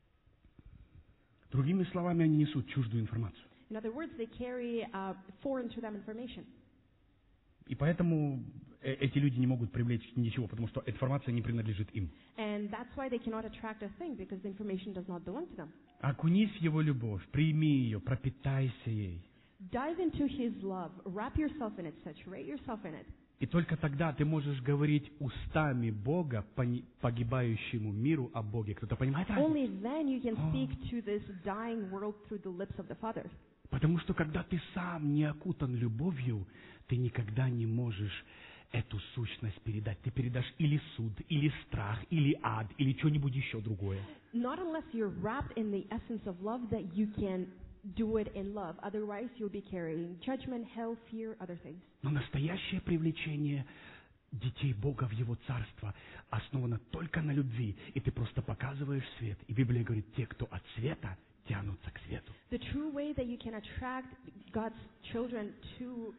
Другими словами, они несут чуждую информацию. In other words, they carry foreign to them information. И поэтому эти люди не могут привлечь ничего, потому что информация не принадлежит им. And that's why they cannot attract a thing, because the information does not belong to them. Окунись в Его любовь, прими ее, пропитайся ей. Dive into His love, wrap yourself in it, saturate yourself in it. И только тогда ты можешь говорить устами Бога погибающему миру о Боге. Кто-то понимает разницу? Only then you can speak to this dying world through the lips of the Father. Потому что когда ты сам не окутан любовью, ты никогда не можешь эту сущность передать. Ты передашь или суд, или страх, или ад, или что-нибудь еще другое. Not unless you're wrapped in the essence of love that you can do it in love. Otherwise, you'll be carrying judgment, hell, fear, other things. Но настоящее привлечение детей Бога в Его Царство основано только на любви. И ты просто показываешь свет. И Библия говорит, те, кто от света, тянутся к свету. The true way that you can attract God's children to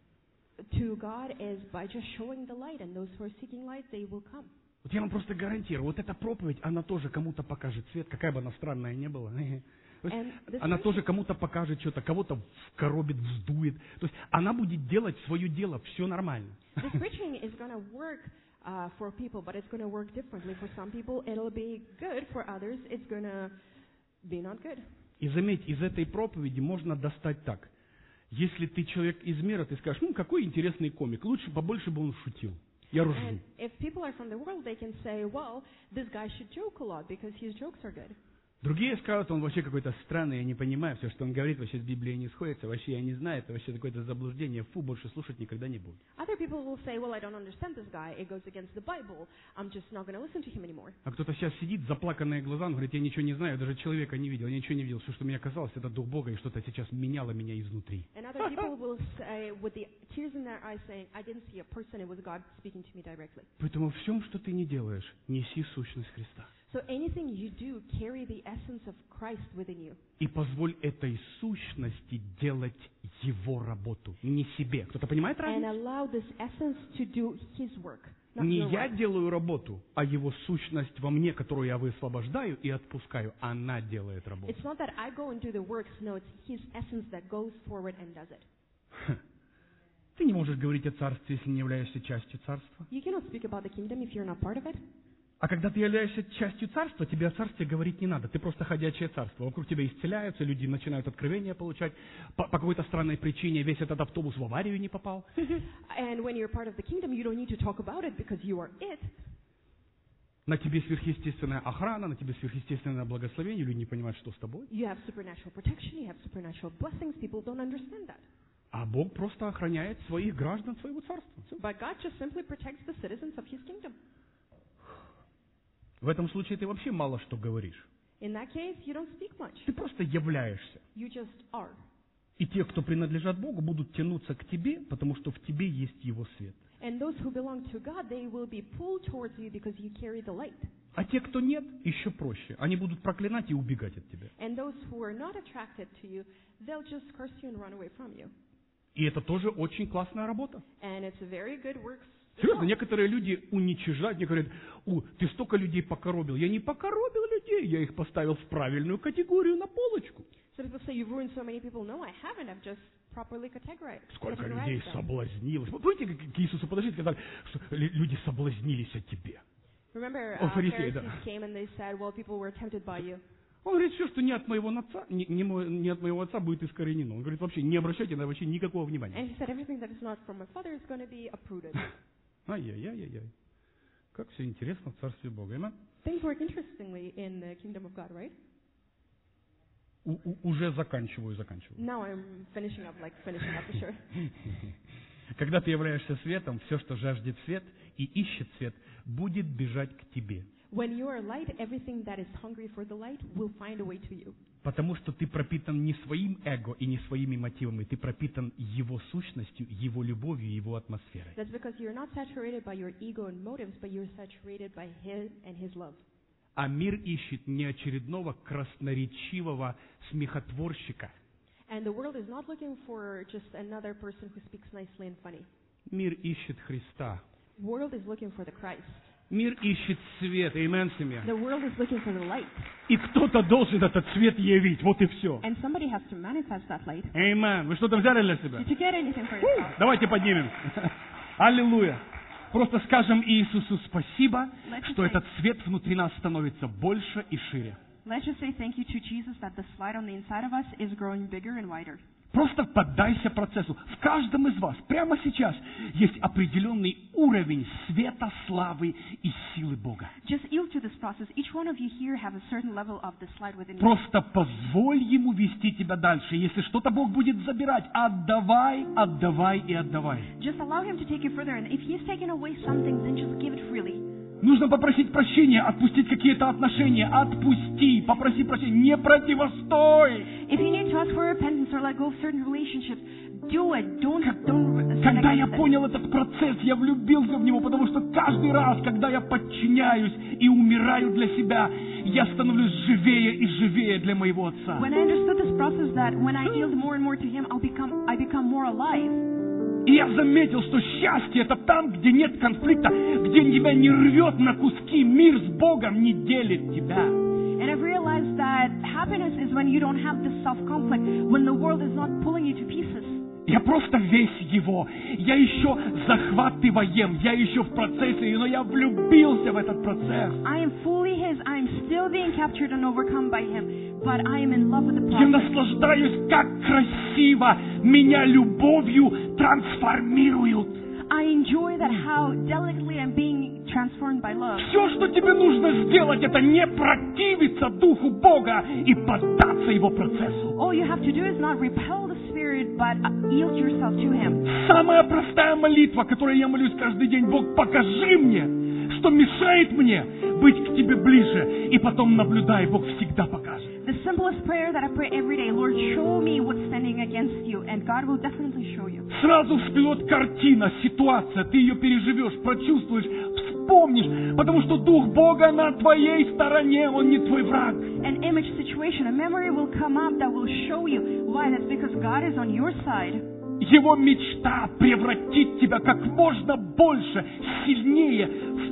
God is by just showing the light, and those who are seeking light, they will come. Вот я вам просто гарантирую, вот эта проповедь, она тоже кому-то покажет свет, какая бы она странная ни была. Она тоже кому-то покажет что-то, кого-то вкоробит, вздует. То есть она будет делать свое дело, все нормально. This preaching is going to work for people, but it's going to work differently. For some people, it'll be good. For others, it's going to be not good. И заметь, из этой проповеди можно достать так. Если ты человек из мира, ты скажешь, какой интересный комик, лучше побольше бы он шутил. Я ржу. And if people are from the world, they can say, well, this guy should joke a lot because his jokes are good. Другие скажут, он вообще какой-то странный, я не понимаю, все, что он говорит, вообще с Библией не сходится, вообще я не знаю, это вообще какое-то заблуждение, больше слушать никогда не буду. Other people will say, well, I don't understand this guy, it goes against the Bible, I'm just not going to listen to him anymore. А кто-то сейчас сидит, заплаканные глаза, он говорит, я ничего не знаю, даже человека не видел, я ничего не видел, все, что мне казалось, это Дух Бога, и что-то сейчас меняло меня изнутри. And other people will say, with the tears in their eyes, saying, I didn't see a person, it was God speaking to me directly. Поэтому во всем, что ты не делаешь, неси сущность Христа. So anything you do, carry the essence of Christ within you. И позволь этой сущности делать Его работу, не себе. Кто-то понимает And разницу? allow this essence to do His work. Not Не your я work. делаю работу, а Его сущность во мне, которую я высвобождаю и отпускаю, она делает работу. It's not that I go and do the works, no, it's His essence that goes forward and does it. Ты не можешь говорить о царстве, если не являешься частью царства. You cannot speak about the kingdom if you're not part of it. А когда ты являешься частью царства, тебе о царстве говорить не надо. Ты просто ходячее царство. Вокруг тебя исцеляются, люди начинают откровения получать. По какой-то странной причине весь этот автобус в аварию не попал. And when you're part of the kingdom, you don't need to talk about it because you are it. На тебе сверхъестественная охрана, на тебе сверхъестественное благословение, люди не понимают, что с тобой. You have supernatural protection, you have supernatural blessings. People don't understand that. А Бог просто охраняет своих граждан своего царства. Всё. But God just simply protects the citizens of His kingdom. В этом случае ты вообще мало что говоришь. In that case, you don't speak much. Ты просто являешься. You just are. И те, кто принадлежат Богу, будут тянуться к тебе, потому что в тебе есть Его свет. And those who belong to God, they will be pulled towards you because you carry the light. А те, кто нет, еще проще. Они будут проклинать и убегать от тебя. And those who are not attracted to you, they'll just curse you and run away from you. И это тоже очень классная работа. And it's a very good work. Серьезно, некоторые люди уничижают, мне говорят, ты столько людей покоробил. Я не покоробил людей, я их поставил в правильную категорию на полочку. So people say you've ruined so many people. No, I haven't. I've just properly categorized. Сколько людей соблазнилось. Вы помните, как к Иисусу подошли и сказали, что люди соблазнились о тебе? Remember, фарисеи, Pharisees да. came and they said, well, people were tempted by you. Он говорит, все, что не от моего отца, не от моего отца будет искоренено. Он говорит, вообще не обращайте на вообще никакого внимания. And he said, everything that is not from my father is going to be uprooted. Ай-яй-яй-яй. Как все интересно в Царстве Бога. Amen? Things work interestingly in the kingdom of God, right? Уже заканчиваю. Now I'm finishing up for sure. Когда ты являешься светом, все, что жаждет свет и ищет свет, будет бежать к тебе. When you are light, everything that is hungry for the light will find a way to you. Потому что ты пропитан не своим эго и не своими мотивами, ты пропитан Его сущностью, Его любовью, Его атмосферой. That's because you're not saturated by your ego and motives, but you're saturated by Him and His love. А мир ищет не очередного красноречивого смехотворщика. And the world is not looking for just another person who speaks nicely and funny. Мир ищет Христа. The world is looking for the Christ. Мир ищет свет. Амен, семья. The world is looking for the light. И кто-то должен этот свет явить. Вот и все. And somebody has to manifest that light. Амен. Вы что-то взяли для себя? Did you get anything for yourself? Давайте поднимем. Аллилуйя. Просто скажем Иисусу спасибо, что этот свет внутри нас становится больше и шире. Let's just say thank you to Jesus that the light on the inside of us is growing bigger and wider. Просто поддайся процессу. В каждом из вас прямо сейчас есть определенный уровень света, славы и силы Бога. Just yield to this process. Each one of you here have a certain level of this light within you. Просто позволь Ему вести тебя дальше. Если что-то Бог будет забирать, отдавай, отдавай и отдавай. Just allow Him to take you further, and if He's taking away something, then just give it freely. Нужно попросить прощения, отпустить какие-то отношения. Отпусти, попроси прощения, не противостой. If you need to ask for repentance or let go of certain relationships, do it. Don't Когда я понял этот процесс, я влюбился в него, потому что каждый раз, когда я подчиняюсь и умираю для себя, я становлюсь живее и живее для моего Отца. When I understood this process, that when I yield more and more to Him, I become more alive. И я заметил, что счастье — это там, где нет конфликта, где тебя не рвет на куски, мир с Богом не делит тебя. And I've realized that happiness is when you don't have this self-conflict, when the world is not pulling you to pieces. Я просто весь Его. Я еще захватываем, я еще в процессе, но я влюбился в этот процесс. I am fully His. I am still being captured and overcome by Him, but I am in love with the Я process. наслаждаюсь, как красиво меня любовью трансформируют. I enjoy that how delicately I'm being transformed by love. Все, что тебе нужно сделать, это не противиться Духу Бога и поддаться Его процессу. All you have to do is not repel the Spirit, but yield yourself to Him. Самая простая молитва, которой я молюсь каждый день: Бог, покажи мне, что мешает мне быть к Тебе ближе, и потом наблюдай, Бог всегда покажет. The simplest prayer that I pray every day, Lord, show me what's standing against you, and God will definitely show you. Сразу всплывет картина, ситуация, ты ее переживешь, прочувствуешь, вспомнишь, потому что Дух Бога на твоей стороне, Он не твой враг. An image situation, a memory will come up that will show you. Why? That's because God is on your side. Его мечта превратить тебя как можно больше, сильнее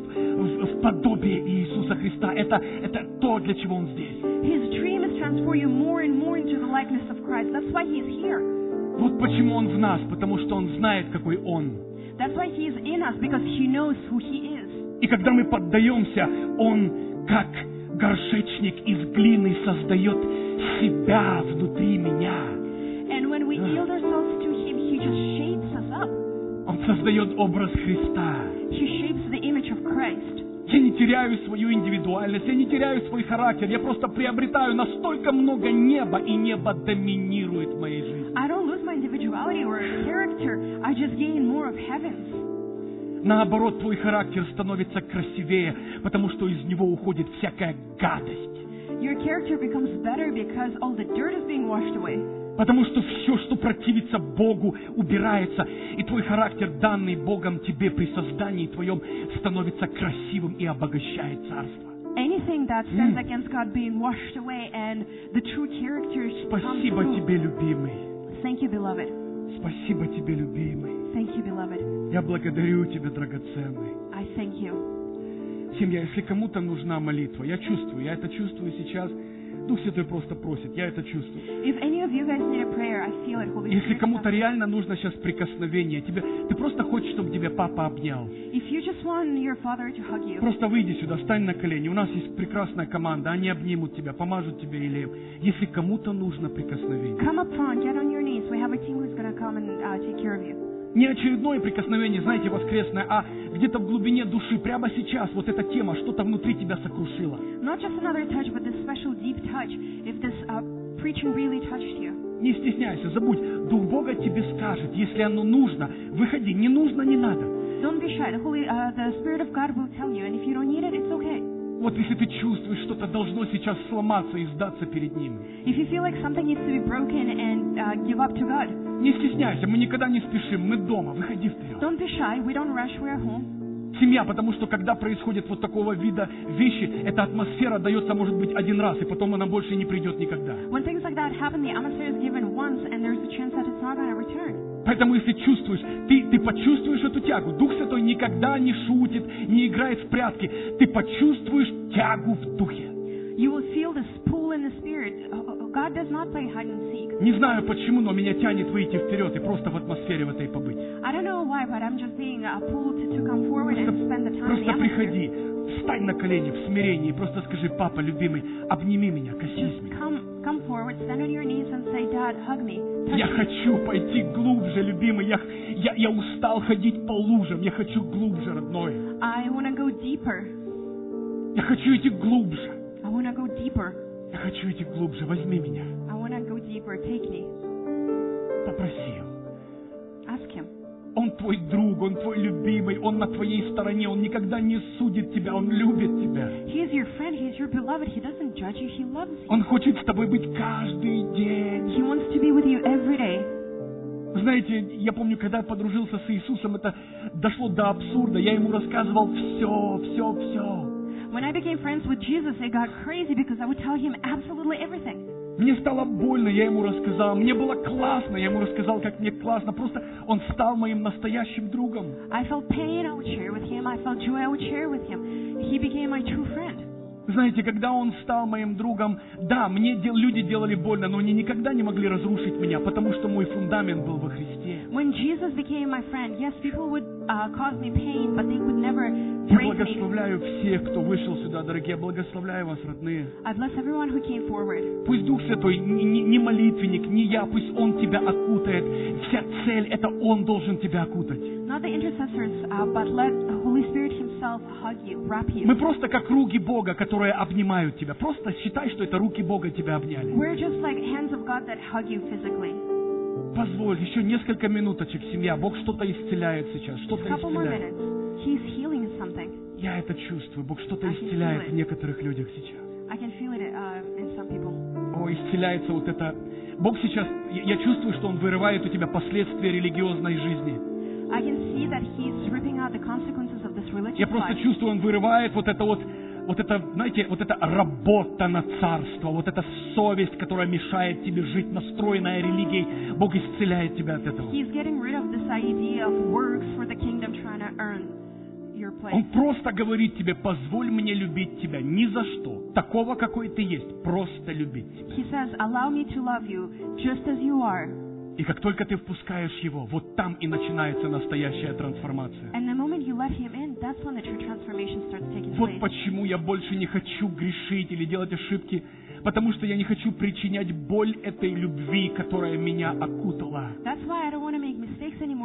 в подобие Иисуса Христа. Это то, для чего Он здесь. His dream is to transform you more and more into the likeness of Christ. That's why He is here. Вот почему Он в нас, потому что Он знает, какой Он. That's why He is in us, because He knows who He is. И когда мы поддаемся, Он, как горшечник из глины, создает себя внутри меня. And when we yield ourselves to Him, He just shapes us up. Он создает образ Христа. He shapes the image of Christ. Я не теряю свою индивидуальность, я не теряю свой характер, я просто приобретаю настолько много неба, и небо доминирует в моей жизни. I don't lose my individuality or character. I just gain more of heavens. Наоборот, твой характер становится красивее, потому что из него уходит всякая гадость. Your character becomes better because all the dirt is being washed away. Потому что все, что противится Богу, убирается, и твой характер, данный Богом тебе при создании твоем, становится красивым и обогащает царство. Anything that stands against God being washed away and the true character comes Спасибо through. тебе, любимый. Thank you, beloved. Спасибо тебе, любимый. Thank you, beloved. Я благодарю тебя, драгоценный. I thank you. Семья, если кому-то нужна молитва, я это чувствую сейчас. Дух Святой просто просит, я это чувствую. If any of you guys need a prayer, I feel it. Holy Если Spirit. кому-то реально нужно сейчас прикосновение, ты просто хочешь, чтобы тебя папа обнял. If you just want your father to hug you, Просто выйди сюда, встань на колени. У нас есть прекрасная команда, они обнимут тебя, помажут тебе елеем. Если кому-то нужно прикосновение. come up front, get on your knees. We have a team who's going to come and take care of you. Не очередное прикосновение, знаете, воскресное, а где-то в глубине души, прямо сейчас, вот эта тема, что-то внутри тебя сокрушило. Not just another touch, but this special deep touch. If this preaching really touched you. Не стесняйся, забудь, Дух Бога тебе скажет, если оно нужно, выходи, не нужно, не надо. Don't be shy. The Spirit of God will tell you, and if you don't need it, it's okay. Вот если ты чувствуешь, что-то должно сейчас сломаться и сдаться перед Ним. If you feel like something needs to be broken and give up to God, Не стесняйся, мы никогда не спешим, мы дома, выходи вперед. don't be shy. We don't rush. We're home. Семья, потому что когда происходит вот такого вида вещи, эта атмосфера дается, может быть, один раз, и потом она больше не придет никогда. When things like that happen, the atmosphere is given once, and there's a chance that it's not going to return. Поэтому, если чувствуешь, ты почувствуешь эту тягу. Дух Святой никогда не шутит, не играет в прятки. Ты почувствуешь тягу в Духе. You will feel this pull in the Spirit. God does not play hide and seek. Не знаю почему, но меня тянет выйти вперед и просто в атмосфере в этой побыть. I don't know why, but I'm just being pulled to come forward and spend the time in the Просто atmosphere. приходи, встань на колени в смирении и просто скажи: папа, любимый, обними меня, коснись Just меня. come forward, stand on your knees and say, Dad, hug me. Touch Я me. хочу пойти глубже, любимый. Я устал ходить по лужам. Я хочу глубже, родной. I want to go deeper. Я хочу идти глубже. I want to go deeper. Я хочу идти глубже. Возьми меня. I want to go deeper. Take me. Попроси его. Ask Him. Он твой друг, он твой любимый, он на твоей стороне, он никогда не судит тебя, он любит тебя. He is your friend. He is your beloved. He doesn't judge you. He loves you. Он хочет с тобой быть каждый день. He wants to be with you every day. Знаете, я помню, когда я подружился с Иисусом, это дошло до абсурда. Я ему рассказывал все. When I became friends with Jesus, it got crazy because I would tell Him absolutely everything. Мне стало больно, я ему рассказал. Мне было классно, я ему рассказал, как мне классно. Просто он стал моим настоящим другом. I felt pain, I would share with Him. I felt joy, I would share with Him. He became my true friend. Знаете, когда он стал моим другом, да, мне люди делали больно, но они никогда не могли разрушить меня, потому что мой фундамент был во Христе. When Jesus became my friend, yes, people would cause me pain, but they could never Я break me. благословляю всех, кто вышел сюда, дорогие. Я благословляю вас, родные. I bless everyone who came forward. Пусть Дух Святой, не молитвенник, не я, пусть Он тебя окутает. Вся цель, это Он должен тебя окутать. Not the intercessors, but let the Holy Spirit Himself hug you, wrap you. Мы просто как руки Бога, которые обнимают тебя. Просто считай, что это руки Бога тебя обняли. We're just like hands of God that hug you physically. Позволь, еще несколько минуточек, семья. Бог что-то исцеляет сейчас, что-то A couple more исцеляет. minutes. He's healing something. Я это чувствую. Бог что-то I can исцеляет feel it. в некоторых людях сейчас. I can feel it in some people. О, исцеляется вот это. Бог сейчас, я чувствую, что Он вырывает у тебя последствия религиозной жизни. I can see that He's ripping out the consequences of this religious Я просто life. чувствую, Он вырывает вот это, знаете, вот эта работа на царство, вот эта совесть, которая мешает тебе жить, настроенная религией. Бог исцеляет тебя от этого. He's getting rid of this idea of works for the kingdom, trying to earn your place. Он просто говорит тебе: позволь мне любить тебя ни за что. Такого, какой ты есть, просто любить тебя. He says, allow me to love you just as you are. И как только ты впускаешь Его, вот там и начинается настоящая трансформация. And the moment you let Him in, that's when the true transformation starts taking Вот place. почему я больше не хочу грешить или делать ошибки, потому что я не хочу причинять боль этой любви, которая меня окутала. That's why I don't want to make mistakes anymore,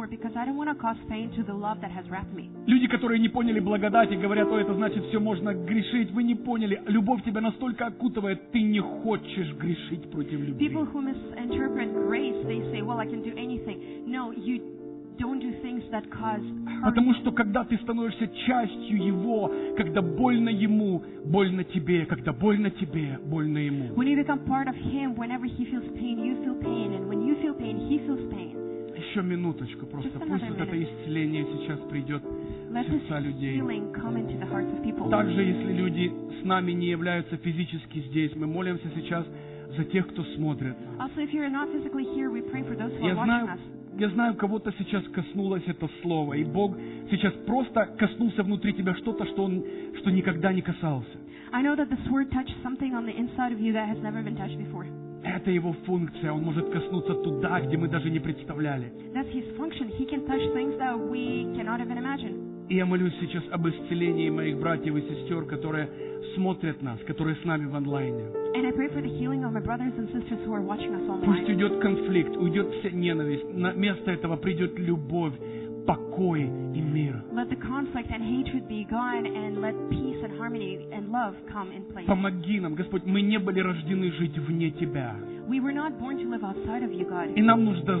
forward because I don't want to cause pain to the love that has wrapped me. Люди, которые не поняли благодати, говорят, о, это значит, все можно грешить. Вы не поняли. Любовь тебя настолько окутывает, ты не хочешь грешить против любви. People who misinterpret grace, they say, well, I can do anything. No, you don't do things that cause hurt. Потому что когда ты становишься частью Его, когда больно Ему, больно тебе. Когда больно тебе, больно Ему. When you become part of Him, whenever He feels pain, you feel pain. And when you feel pain, He feels pain. Еще минуточку просто. Just Пусть another вот это minute. исцеление сейчас придет в Let this сердца людей. healing come into the hearts of people. Также, если люди с нами не являются физически здесь, мы молимся сейчас за тех, кто смотрит. Also, if you're not physically here, we pray for those who Я are watching знаю, us. я знаю, кого-то сейчас коснулось это слово, и Бог сейчас просто коснулся внутри тебя что-то, что никогда не касался. I know that this word touched something on the inside of you that has never been touched before. Это Его функция, Он может коснуться туда, где мы даже не представляли. That's His function. He can touch things that we cannot even imagine. И я молюсь сейчас об исцелении моих братьев и сестер, которые смотрят нас, которые с нами в онлайне. And I pray for the healing of my brothers and sisters who are watching us Пусть online. уйдет конфликт, уйдет вся ненависть, на место этого придет любовь, покой и мир. Let the conflict and hatred be gone and let peace and harmony and love come in place. Помоги нам, Господь, мы не были рождены жить вне Тебя. We were not born to live outside of you, God. И нам нужно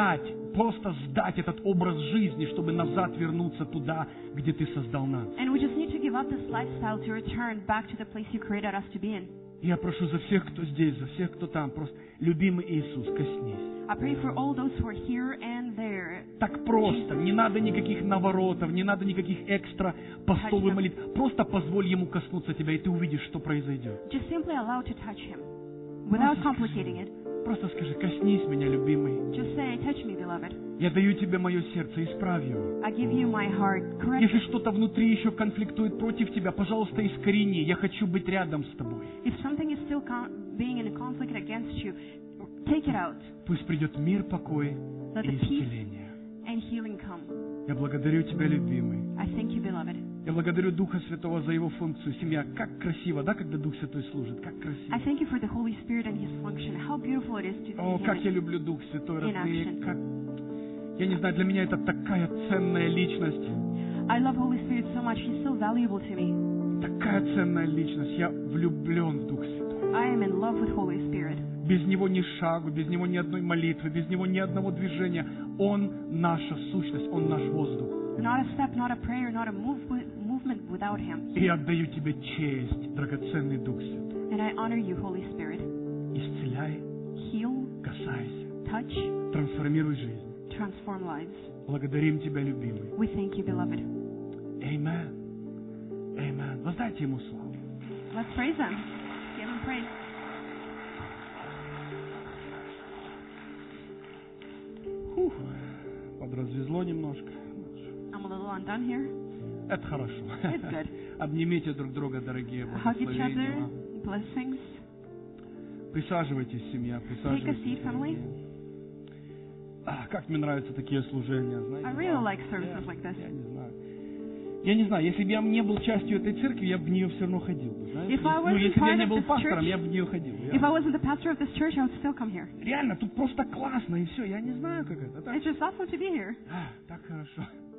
просто сдать этот образ жизни, чтобы назад вернуться туда, где Ты создал нас. And we just need to give up this lifestyle to return back to the place you created us to be in. Я прошу за всех, кто здесь, за всех, кто там, просто, любимый Иисус, коснись. I pray for all those who are here and there. Так просто, не надо никаких наворотов, не надо никаких экстра постов и молитв. Просто позволь Ему коснуться тебя, и ты увидишь, что произойдет. Just simply allow to touch Him without complicating it. Просто скажи, коснись меня, любимый. Just say, touch me, beloved. Я даю тебе мое сердце, исправь его. I give you my heart. Correct Если it. что-то внутри еще конфликтует против тебя, пожалуйста, искорени. Я хочу быть рядом с тобой. If something is still being in a conflict against you, take it out. Пусть придет мир, покой Let и the peace исцеление. and healing come. Я благодарю тебя, любимый. I thank you, beloved. Я благодарю Духа Святого за его функцию. Семья, как красиво, да, когда Дух Святой служит? Как I красиво. thank you for the Holy Spirit and His function. How beautiful it is to О, see как я Him. люблю Дух Святой, In родные. action. Как... Я не знаю, для меня это такая ценная личность. I love Holy Spirit so much. He's so valuable to me. Такая ценная личность. Я влюблен в Дух Святой. I am in love with Holy Spirit. Без Него ни шагу, без Него ни одной молитвы, без Него ни одного движения. Он наша сущность, Он наш воздух. Not a step, not a prayer, not a movement without Him. И я отдаю тебе честь, драгоценный Дух Святой. And I honor you, Holy Spirit. Исцеляй, Heal, касайся, touch, трансформируй жизнь. transform lives. Благодарим тебя, любимый. We thank you, beloved. Amen. Amen. Воздайте Ему славу. Let's praise Him. Give Him praise. Фух, подразвезло немножко. I'm a little undone here. Это хорошо. It's good. Обнимите друг друга, дорогие. Hug each Благословения other. вам. Blessings. Присаживайтесь, семья, Take a присаживайтесь. seat, family. Как мне нравятся такие служения, знаете. I really like services like this. Я не знаю. Я не знаю, если бы я не был частью этой церкви, я бы в нее все равно ходил. Знаете? If I Ну, wasn't если бы я part не of был this пастором, church- я бы в нее ходил. If I wasn't the pastor of this church, I would still come here. Реально, тут просто классно, и все. Я не знаю, как это. Так, It's just awesome to be here. так хорошо.